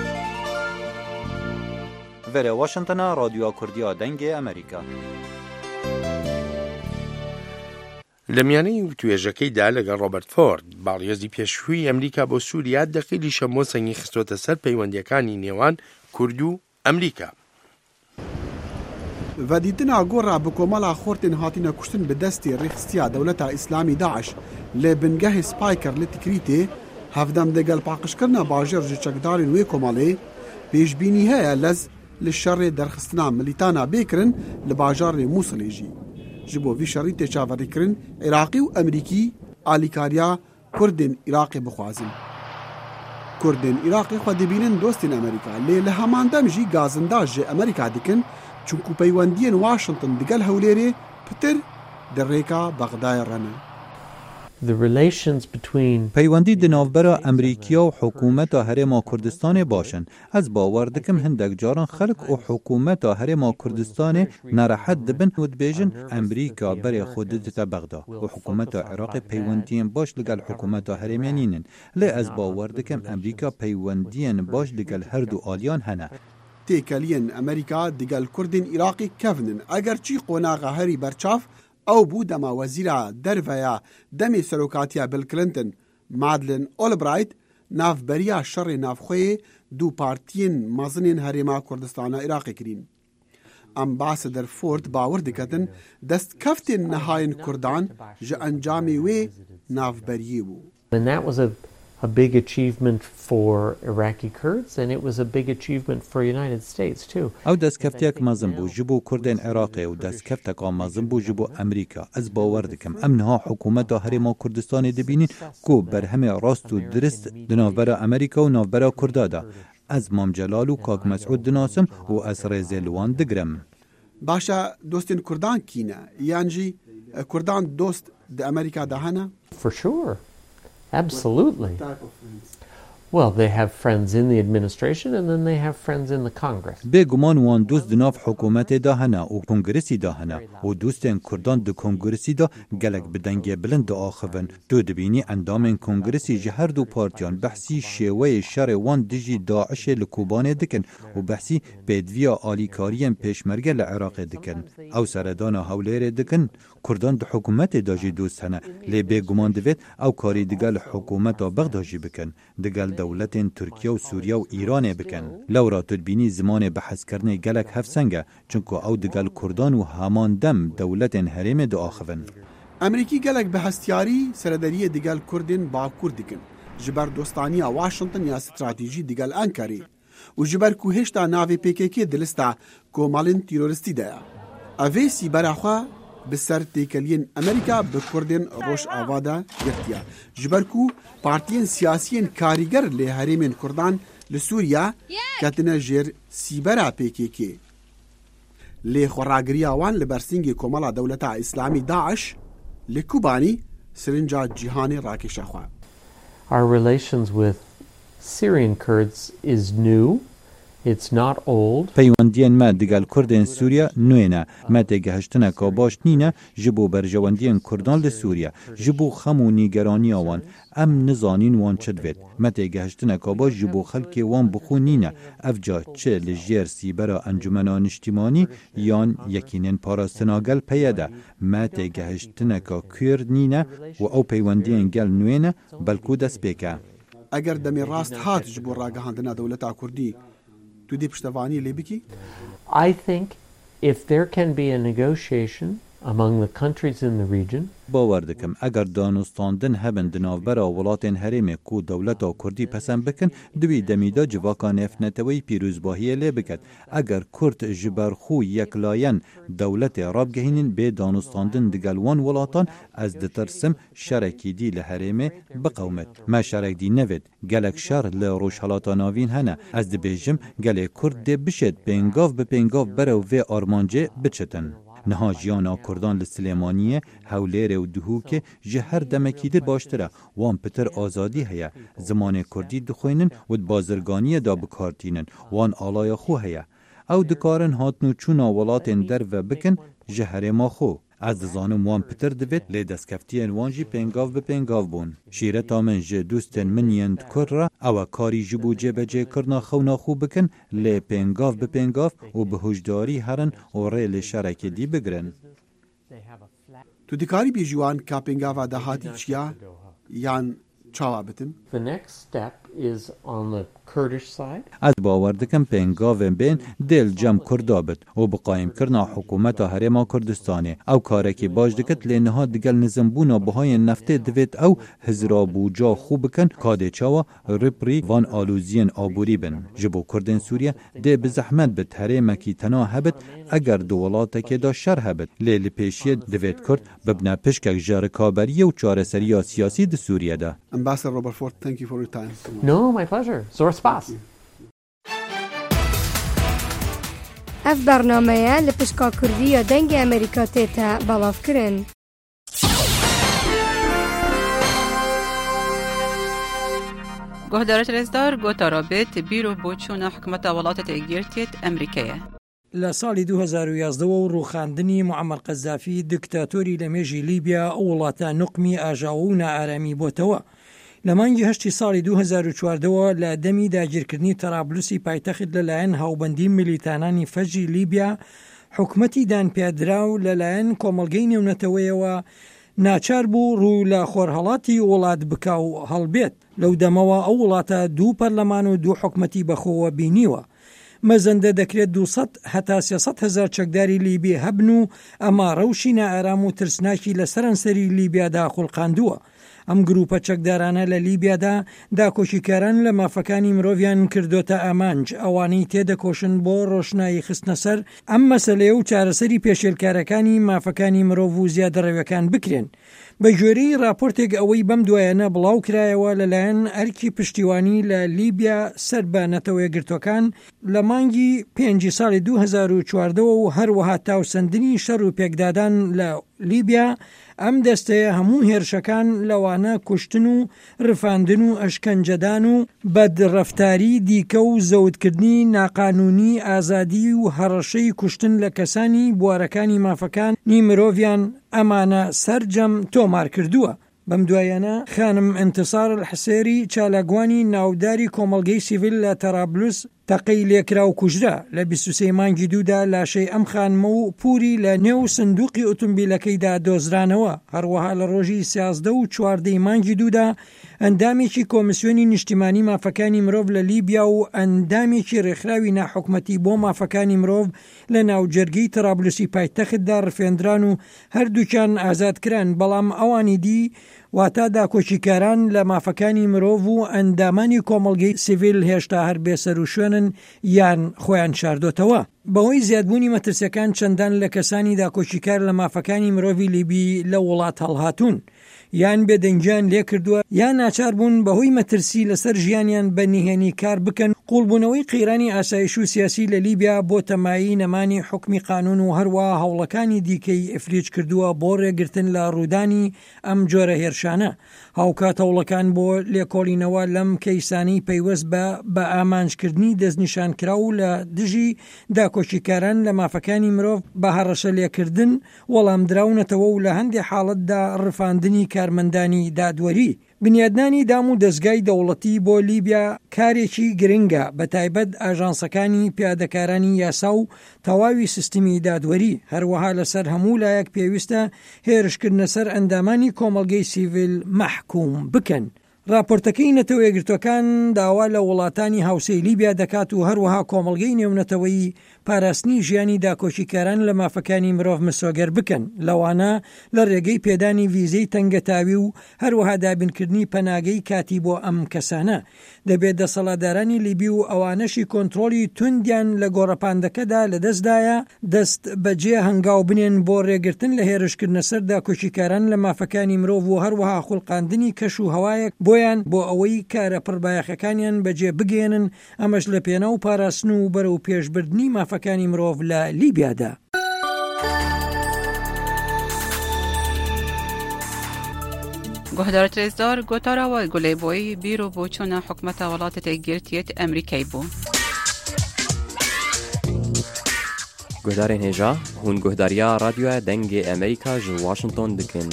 S9: Vere Washington'a Radyo Kurdiya Denge Amerika.
S1: لە میانەی توێژەکەیدا لەگەڵ ڕۆبەرت فۆرد باڵیێزی پێشووی ئەمریکا بۆ سووریا دەقیلی شەمۆ سەنگی خستۆتە سەر پەیوەندیەکانی نێوان کورد و ئەمریکا.
S16: ڤەدیتنا گۆڕا بە کۆمەڵا خۆرتێن هاتینە کوشتن بە دەستی ڕێخستیا دەوڵەتە ئیسلامی داعش لێ بنگەهی سپایکەر لە تکریتێ هەفدەم دەگەل پاقشکردنە باژێر ji çekdarên wê komalê pêşbînî heye lez li şerê derxistina milîtana bêkirin li bajarê Musilê jî. Ji bo vî şerî tê çaverîkirin Iraqî û Emerîkî alîkariya Kurdên Iraqê bixwazin. Kurdên Iraqê xwe dibînin dostên Amerîka lê li heman dem jî gazindar ji Amerîka dikin çunku peywendiyên Washington digel Hewlêrê pitir di rêka Bexdayê rene.
S9: پەیوەندی دناوبەرە ئەمریکیا و حکوومەتە هەرێما کوردستانê باشن. Ez باwer dikim hindek caran xelk û hikûmeta herêma Kurdistanê nerehet dibin û dibêjin Emerîka berê xwe didite Bexda û hikûmeta Iraqê peywendiyên baş li gel hikûmeta herêmê nînin. Lê ez bawer dikim Emerîka peywendiyên baş li gel her du aliyan hene.
S16: تێکەلیên ئەمریکا دیگەل کوردên عێراقی کەڤنن ئەگەر چی قۆناغا هەری بەرچاف ئەو بوو دەما وەزیرا دەرڤەیە دەمێ سەرۆکاتیە بیل کلنتن مادلن ئۆلبرایت نافبەریە شەڕێ نافخۆیê دوو پارتiyên mezin herêma Kurdistana Iraqê kirîn. Ambasader Ford bawer diketin destkeftên nehayên Kurdan ji encamê wê navberiyê bû.
S17: a big achievement for Iraqi Kurds, and it was a big achievement for United States too.
S9: او دەستکەفتێک مەزن بوو ji bo Kurdên Iraqê û destkefteka mezin bû ji bo Emerîka. Ez bawer dikim em niha hikûmeta Herêma Kurdistanê dibînin ku berhemê rast û dirist di navbera Emerîka û navbera Kurda da. Ez Mam Celal û Kak Mesûd dinasim û ez rêzê li wan digirim.
S16: Başa dostên Kurdan kîne yan jî Kurdan dost di Emerîka de hene?
S17: For sure. Absolutely. Well, they have friends in the administration and then they have friends in the Congress.
S9: بێگومان wan dost di nav hikûmetê de hene û kongresî de hene û dostên Kurdan di kongresî de gelek bi dengê bilind diaxivin. Tu dibînî endamên kongresî ji her du partiyan behsî şêweyê şerê wan dijî Daişê li Kobanê dikin û behsî pêdiviya alîkariyên pêşmerge li Iraqê dikin. Ew seredana Hewlêrê dikin Kurdan di hikûmetê de jî dost hene. Lê bêguman divêt ew karî digel hikûmeta Bexda jî bikin. Digel dewletên Tirkiye û Sûriye û Îranê bikin. Lewra tu dibînî zimanê bihezkirinê gelek hevseng e çunku ew digel Kurdan û heman dem dewletên herêmê diaxivin.
S16: Emerîkî gelek bi hestiyarî seredariyê digel Kurdên Bakur dikin. Ji ber dostaniya Washington ya stratejî digel Enkerê û ji ber ku hêşta navê P K K di lista komalên teroristî de ye. Ev ê sîbera xwe bi ser têkeliyên Emerîka bi Kurdên Rojava de girtiye. Ji ber ku partiyên siyasiyên karîger lê herêmên Kurdan li Sûriye ketine jêr sîbera P K K. Lê xweragiriya wan li bersîngê komala dewleta İslamî Daeş li Kobanî sirinca cîhanê rakêşa xwe.
S17: Our relations with Syrian Kurds is new. It's not old.
S9: Peywendiyên me digel Kurdên Sûriye nû ne. Me têgihiştineka baş nîne ji bo berjewendiyên Kurdan li Sûriye. Ji bo xem û nîgeraniya wan em nizanin wan çi divêt. Me têgihiştineka baş ji bo xelkê wan bixwe nîne. Ev ca çi li jêr sîbera encumena niştîmanî yan yekînên parastina gel peye de. Me têgihiştineka Kûrd nîne û ew peywendiyên gel nû ne belkû destpêk e.
S16: Eger demê rast hat ji bo ragihandina dewleta Kurdî tu dê piştevanî lê bikî?
S17: I think if there can be a negotiation among the countries in the region,
S9: باwer dikim eger danûstandin hebin di navbera welatên herêmê ku dewleta Kurdî pesend bikin divî demî de civaka nefneteweyî pîrozbahiyê lê biket. Eger Kurd ji ber xwe yeklayen dewletê rabgehînin bê danûstandin digel wan welatan ez ditirsim şerekî dî li herêmê biqewmet. Me şerek dî nevêt gelek şer li rojhelata navîn hene. Ez dibêjim gelê Kurd dê bişet pêngav bi pêngav berew vê armancê biçitin. Niha jiyana Kurdan li Silêmaniyê, Hewlêrê û Duhokê ji her demekî dir baştir e. Wan pitir azadî heye. Zimanê Kurdî dixwînin û di bazirganiyê de bikartînin. Wan alaya xwe heye. Ew dikarin hatnû çûna welatên derve bikin ji herêma xwe. Ez dizanim wan pitir divêt lê destkeftiyên wan jî pêngav bi pêngav bûn. Şîreta min ji dostên min yên dikur re ew e karî ji bo cêbecêkirina xewna xwe bikin lê pêngav bi pêngav û bi hojdarî herin û rê li şerekê dî bigirin.
S16: Tu dikarî bêjî wan ka pêngava dahatî çiya yan çawa bitin?
S17: The next step is on the Kurdish side.
S9: Ez bawer dikim pêngavên bên dêl cem Kurda bit û bi qayîmkirina hikûmeta Herêma Kurdistanê. Ew karekî baş dikit lê niha digel nizimbûna bihayên neftê divêt ew hizrabûca xwe bikin kadê çawa ripirî van alûziyên aborî bin. Ji bo Kurdên Sûriye dê bi zehmet bit herêmekî tena hebit eger di welatekê de şer hebit. Lê li pêşiyê divêt Kurd bibne pişkek ji rikaberiyê û çareseriya siyasî di Sûriye de.
S16: Ambassador Robert Ford, thank you for your time.
S17: No, my pleasure. Zor spas.
S11: Ev bernameya li pişka Kurdiya dengê Amerîka tê te belavkirin.
S18: گهدارت رزدار گوتا رابط بیرو بۆچوونە حکومەتە وڵاتە تێگیرتێت ئەمریکەیە.
S4: لە ساڵی دوو هەزار و یازدە و ڕووخاندنی معەمەر قەزافی دکتاتۆری لە مێژی لیبیا ئەو وڵاتە نوقمی ئاژاوە و نائارامی بۆتەوە. لە مانگی هەشتی ساڵی دوو هەزار و چواردەوە لە دەمی داگیرکردنی تەرابلوسی پایتەخت لەلایەن هاوبەندی میلیتانانی فەرجی لیبیا حکومەتی دانپێدرا و لەلایەن کۆمەڵگەی نێونەتەوەیەوە ناچار بوو ڕوو لە خۆرهەڵاتی وڵات بکا و هەڵبێت. لەو دەمەوە ئەو وڵاتە دوو پەرلەمان و دوو حکومەتی بەخۆوە بینیوە. مەزەندە دەکرێت دووسەد هەتا سێسەد هەزار چەکداری لیبی هەبن و ئەمە ڕەوشی نائارام و ترسناکی لە سەرانسەری لیبیادا خوڵقاندووە. ئەم گروپە چەکدارانە لە لیبیادا داکۆشیکاران لە مافەکانی مرۆڤیان کردوتە ئامانج، ئەوانەی تێدەکۆشن بۆ ڕۆشنایی خستنە سەر ئەم مەسەلەیە و چارەسەری پێشێلکارەکانی مافەکانی مرۆڤ و زیادەڕەویەکان بکرێن. بە ژێرەی راپۆرتێک ئەوەی بەم دوایانە بڵاو کرایەوە لەلایەن ئەرکی پشتیوانی لە لیبیا سەر بە نەتەوەیەگرتوەکان لە مانگی پێنجی ساڵی دوو هەزار و چواردەوە و هەروەها تاوسەندنی شەڕ و پێکدادان لە لیبیا ئەم دەستەیە هەموو هێرشەکان لەوانە کوشتن و ڕفاندن و ئەشکەنجەدان و بەدڕەفتاری دیکە و زەوتکردنی ناقانونی ئازادی و هەڕەشەی کوشتن لە کەسانی بوارەکانی مافەکانی مرۆڤیان ئەمانە سەرجەم تۆمار کردووە. بەم دوایانە خانم انتصار الحسێری چالاگوانی ناوداری کۆمەڵگەی سیڤیل لە تەرابلوس تەقەی لێکرا و کوژرا. لە بیست و سێ مانگی دوودا لاشەی ئەم خانمە و پوری لە نێو سندوقی ئۆتۆمبیلەکەیدا دۆزرانەوە. هەروەها لە ڕۆژی سیازدە و چواردەی مانگی دوودا ئەندامێکی کۆمسیۆنی نیشتیمانی مافەکانی مرۆڤ لە لیبیا و ئەندامێکی ڕێکخراوی ناحکومەتی بۆ مافەکانی مرۆڤ لە ناوجەرگەی تەرابلوسی پایتەختدا ڕفێنران و هەردووکیان ئازادکران، بەڵام ئەوانی دی واتە داکۆچیکاران لە مافەکانی مرۆڤ و ئەندامانی کۆمەڵگەی سیڤیل هێشتا هەر بێسەر و شوێنن یان خۆیان شاردۆتەوە. بەهۆی زیادبوونی مەترسیەکان چەندان لە کەسانی داکۆچیکار لە مافەکانی مرۆڤی لیبی لە وڵات هەڵهاتوون، یان بێدەنگیان لێ کردووە یان ناچار بوون بەهۆی مەترسی لەسەر ژیانیان بەنیهێنی کار بکەن. قوڵبوونەوەی قەیرانی ئاسایش و سیاسی لە لیبیا بۆ تەمایی نەمانی حکمی قانون و هەروە هەوڵەکانی دیکەی ئەفلیج کردووە بۆ ڕێگرتن لە ڕوودانی ئەم جۆرە هێرشانە. هاوکات هەوڵەکان بۆ لێکۆڵینەوە لەم کەیسانی پەیوەست بە بە ئامانجکردنی دەستنیشانکرا و لە دژی داکۆچیکاران لە مافەکانی مرۆڤ بە هەڕەشە لێکردن وەڵام دراونەتەوە و لە هەندێک حاڵەتدا ڕفاندنی کارمەندانی دادوەری. بنیادنانی دام و دەستگای دەوڵەتی بۆ لیبیا کارێکی گرنگە، بە تایبەت ئاژانسەکانی پیادەکارانی یاسا و تەواوی سیستمی دادوەری. هەروەها لەسەر هەموو لایەک پێویستە هێرشکردنە سەر ئەندامانی کۆمەڵگەی سیڤیل مەحکوم بکەن. راپۆرتەکەی نەتەوەیەگرتوەکان داوا لە وڵاتانی هاوسەی لیبیا دەکات و هەروەها کۆمەڵگەی نێونەتەوەیی پاراستنی ژیانی داکۆچیکاران لە مافەکانی مرۆڤ مسۆگەر بکەن، لەوانە لە ڕێگەی پێدانی ویزەی تەنگەتاوی و هەروەها دابینکردنی پەناگەی کاتی بۆ ئەم کەسانە. دەبێت دەسەڵاتدارانی لیبی و ئەوانەشی کۆنتڕۆلی توندیان لە گۆڕەپاندەکەدا لەدەستدایە دەست بەجێ هەنگاو بنێن بۆ ڕێگرتن لە هێرشکردنە سەر داکۆچیکاران لە مافەکانی مرۆڤ و هەروەها خوڵقاندنی کەش و هەوایەک بۆیان بۆ ئەوەی کارە پڕبایەخەکانیان بەجێ بگێنن، ئەمەش لە پێناو پاراستن و بەرەو پێشبردنی مافەکانی مرۆڤ لە لیبیادا.
S18: گهدارت رزدار گوتاراوە گولێبۆی بیرۆ بۆچوونە حکومەتە وڵاتە تێگیرتێت ئەمریکای بوو.
S13: گهدارên hêja hûn guhdariya radyoya dengê Amerîka ji Washington dikin.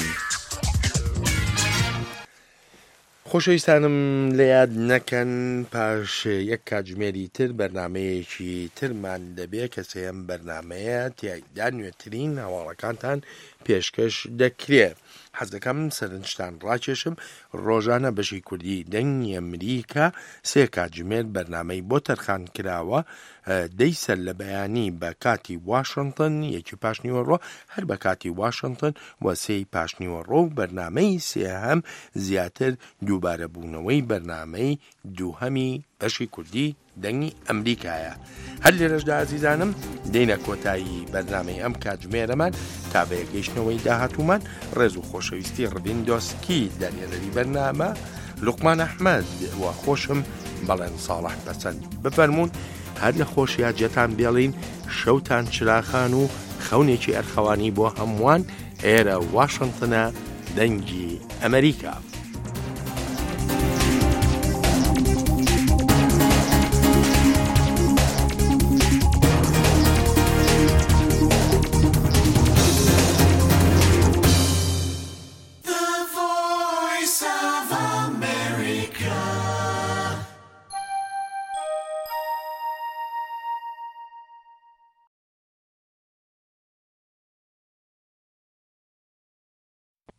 S1: خۆشەویستانم لە یاد نەکەن پاش یەک کاتژمێری تر بەرنمەیەکی ترمان دەبێت کە سێم بەرنمەیە تیایدا نوێترین هەواڵەکانتان پێشکەش دەکرێت. حەز دەکەم سەرنجتان ڕاکێشم ڕۆژانە بەشی کوردی دەنگی ئەمریکا سێ کاتژمێر بەرنمەی بۆ تەرخان کراوە دەیسەر لە بەیانی بە کاتی واشنگتن یەکی پاشنیوەڕۆ هەر بە کاتی واشنگتن وە سێی پاشنیوەڕۆ و بەرنمەی سێهەم زیاتر دووبارە بوونەوەی بەرنمەی دووهەمی بەشی کوردی دەنگی ئەمریکایە. هەر لێرەشدا عزیزانم دێنە کۆتایی بەرنمەی ئەم کاتژمێرەمان تا بە یەگەیشتنەوەی داهاتوومان ڕێز و خۆشەویستی ڕڤین دۆسکی دەنێرەری بەرنامە لوقمان ئەحمەد وە خۆشم بەڵێن ساڵح بەسەند بفەرمونون هەر لە خۆشیاجەتان بێڵین شەوتان چراخان و خەونێکی ئەرخەوانی بۆ هەمووان ئێرە واشنگتنە دەنگی ئەمریکا.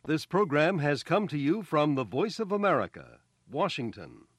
S19: This program has come to you from the Voice of America, Washington.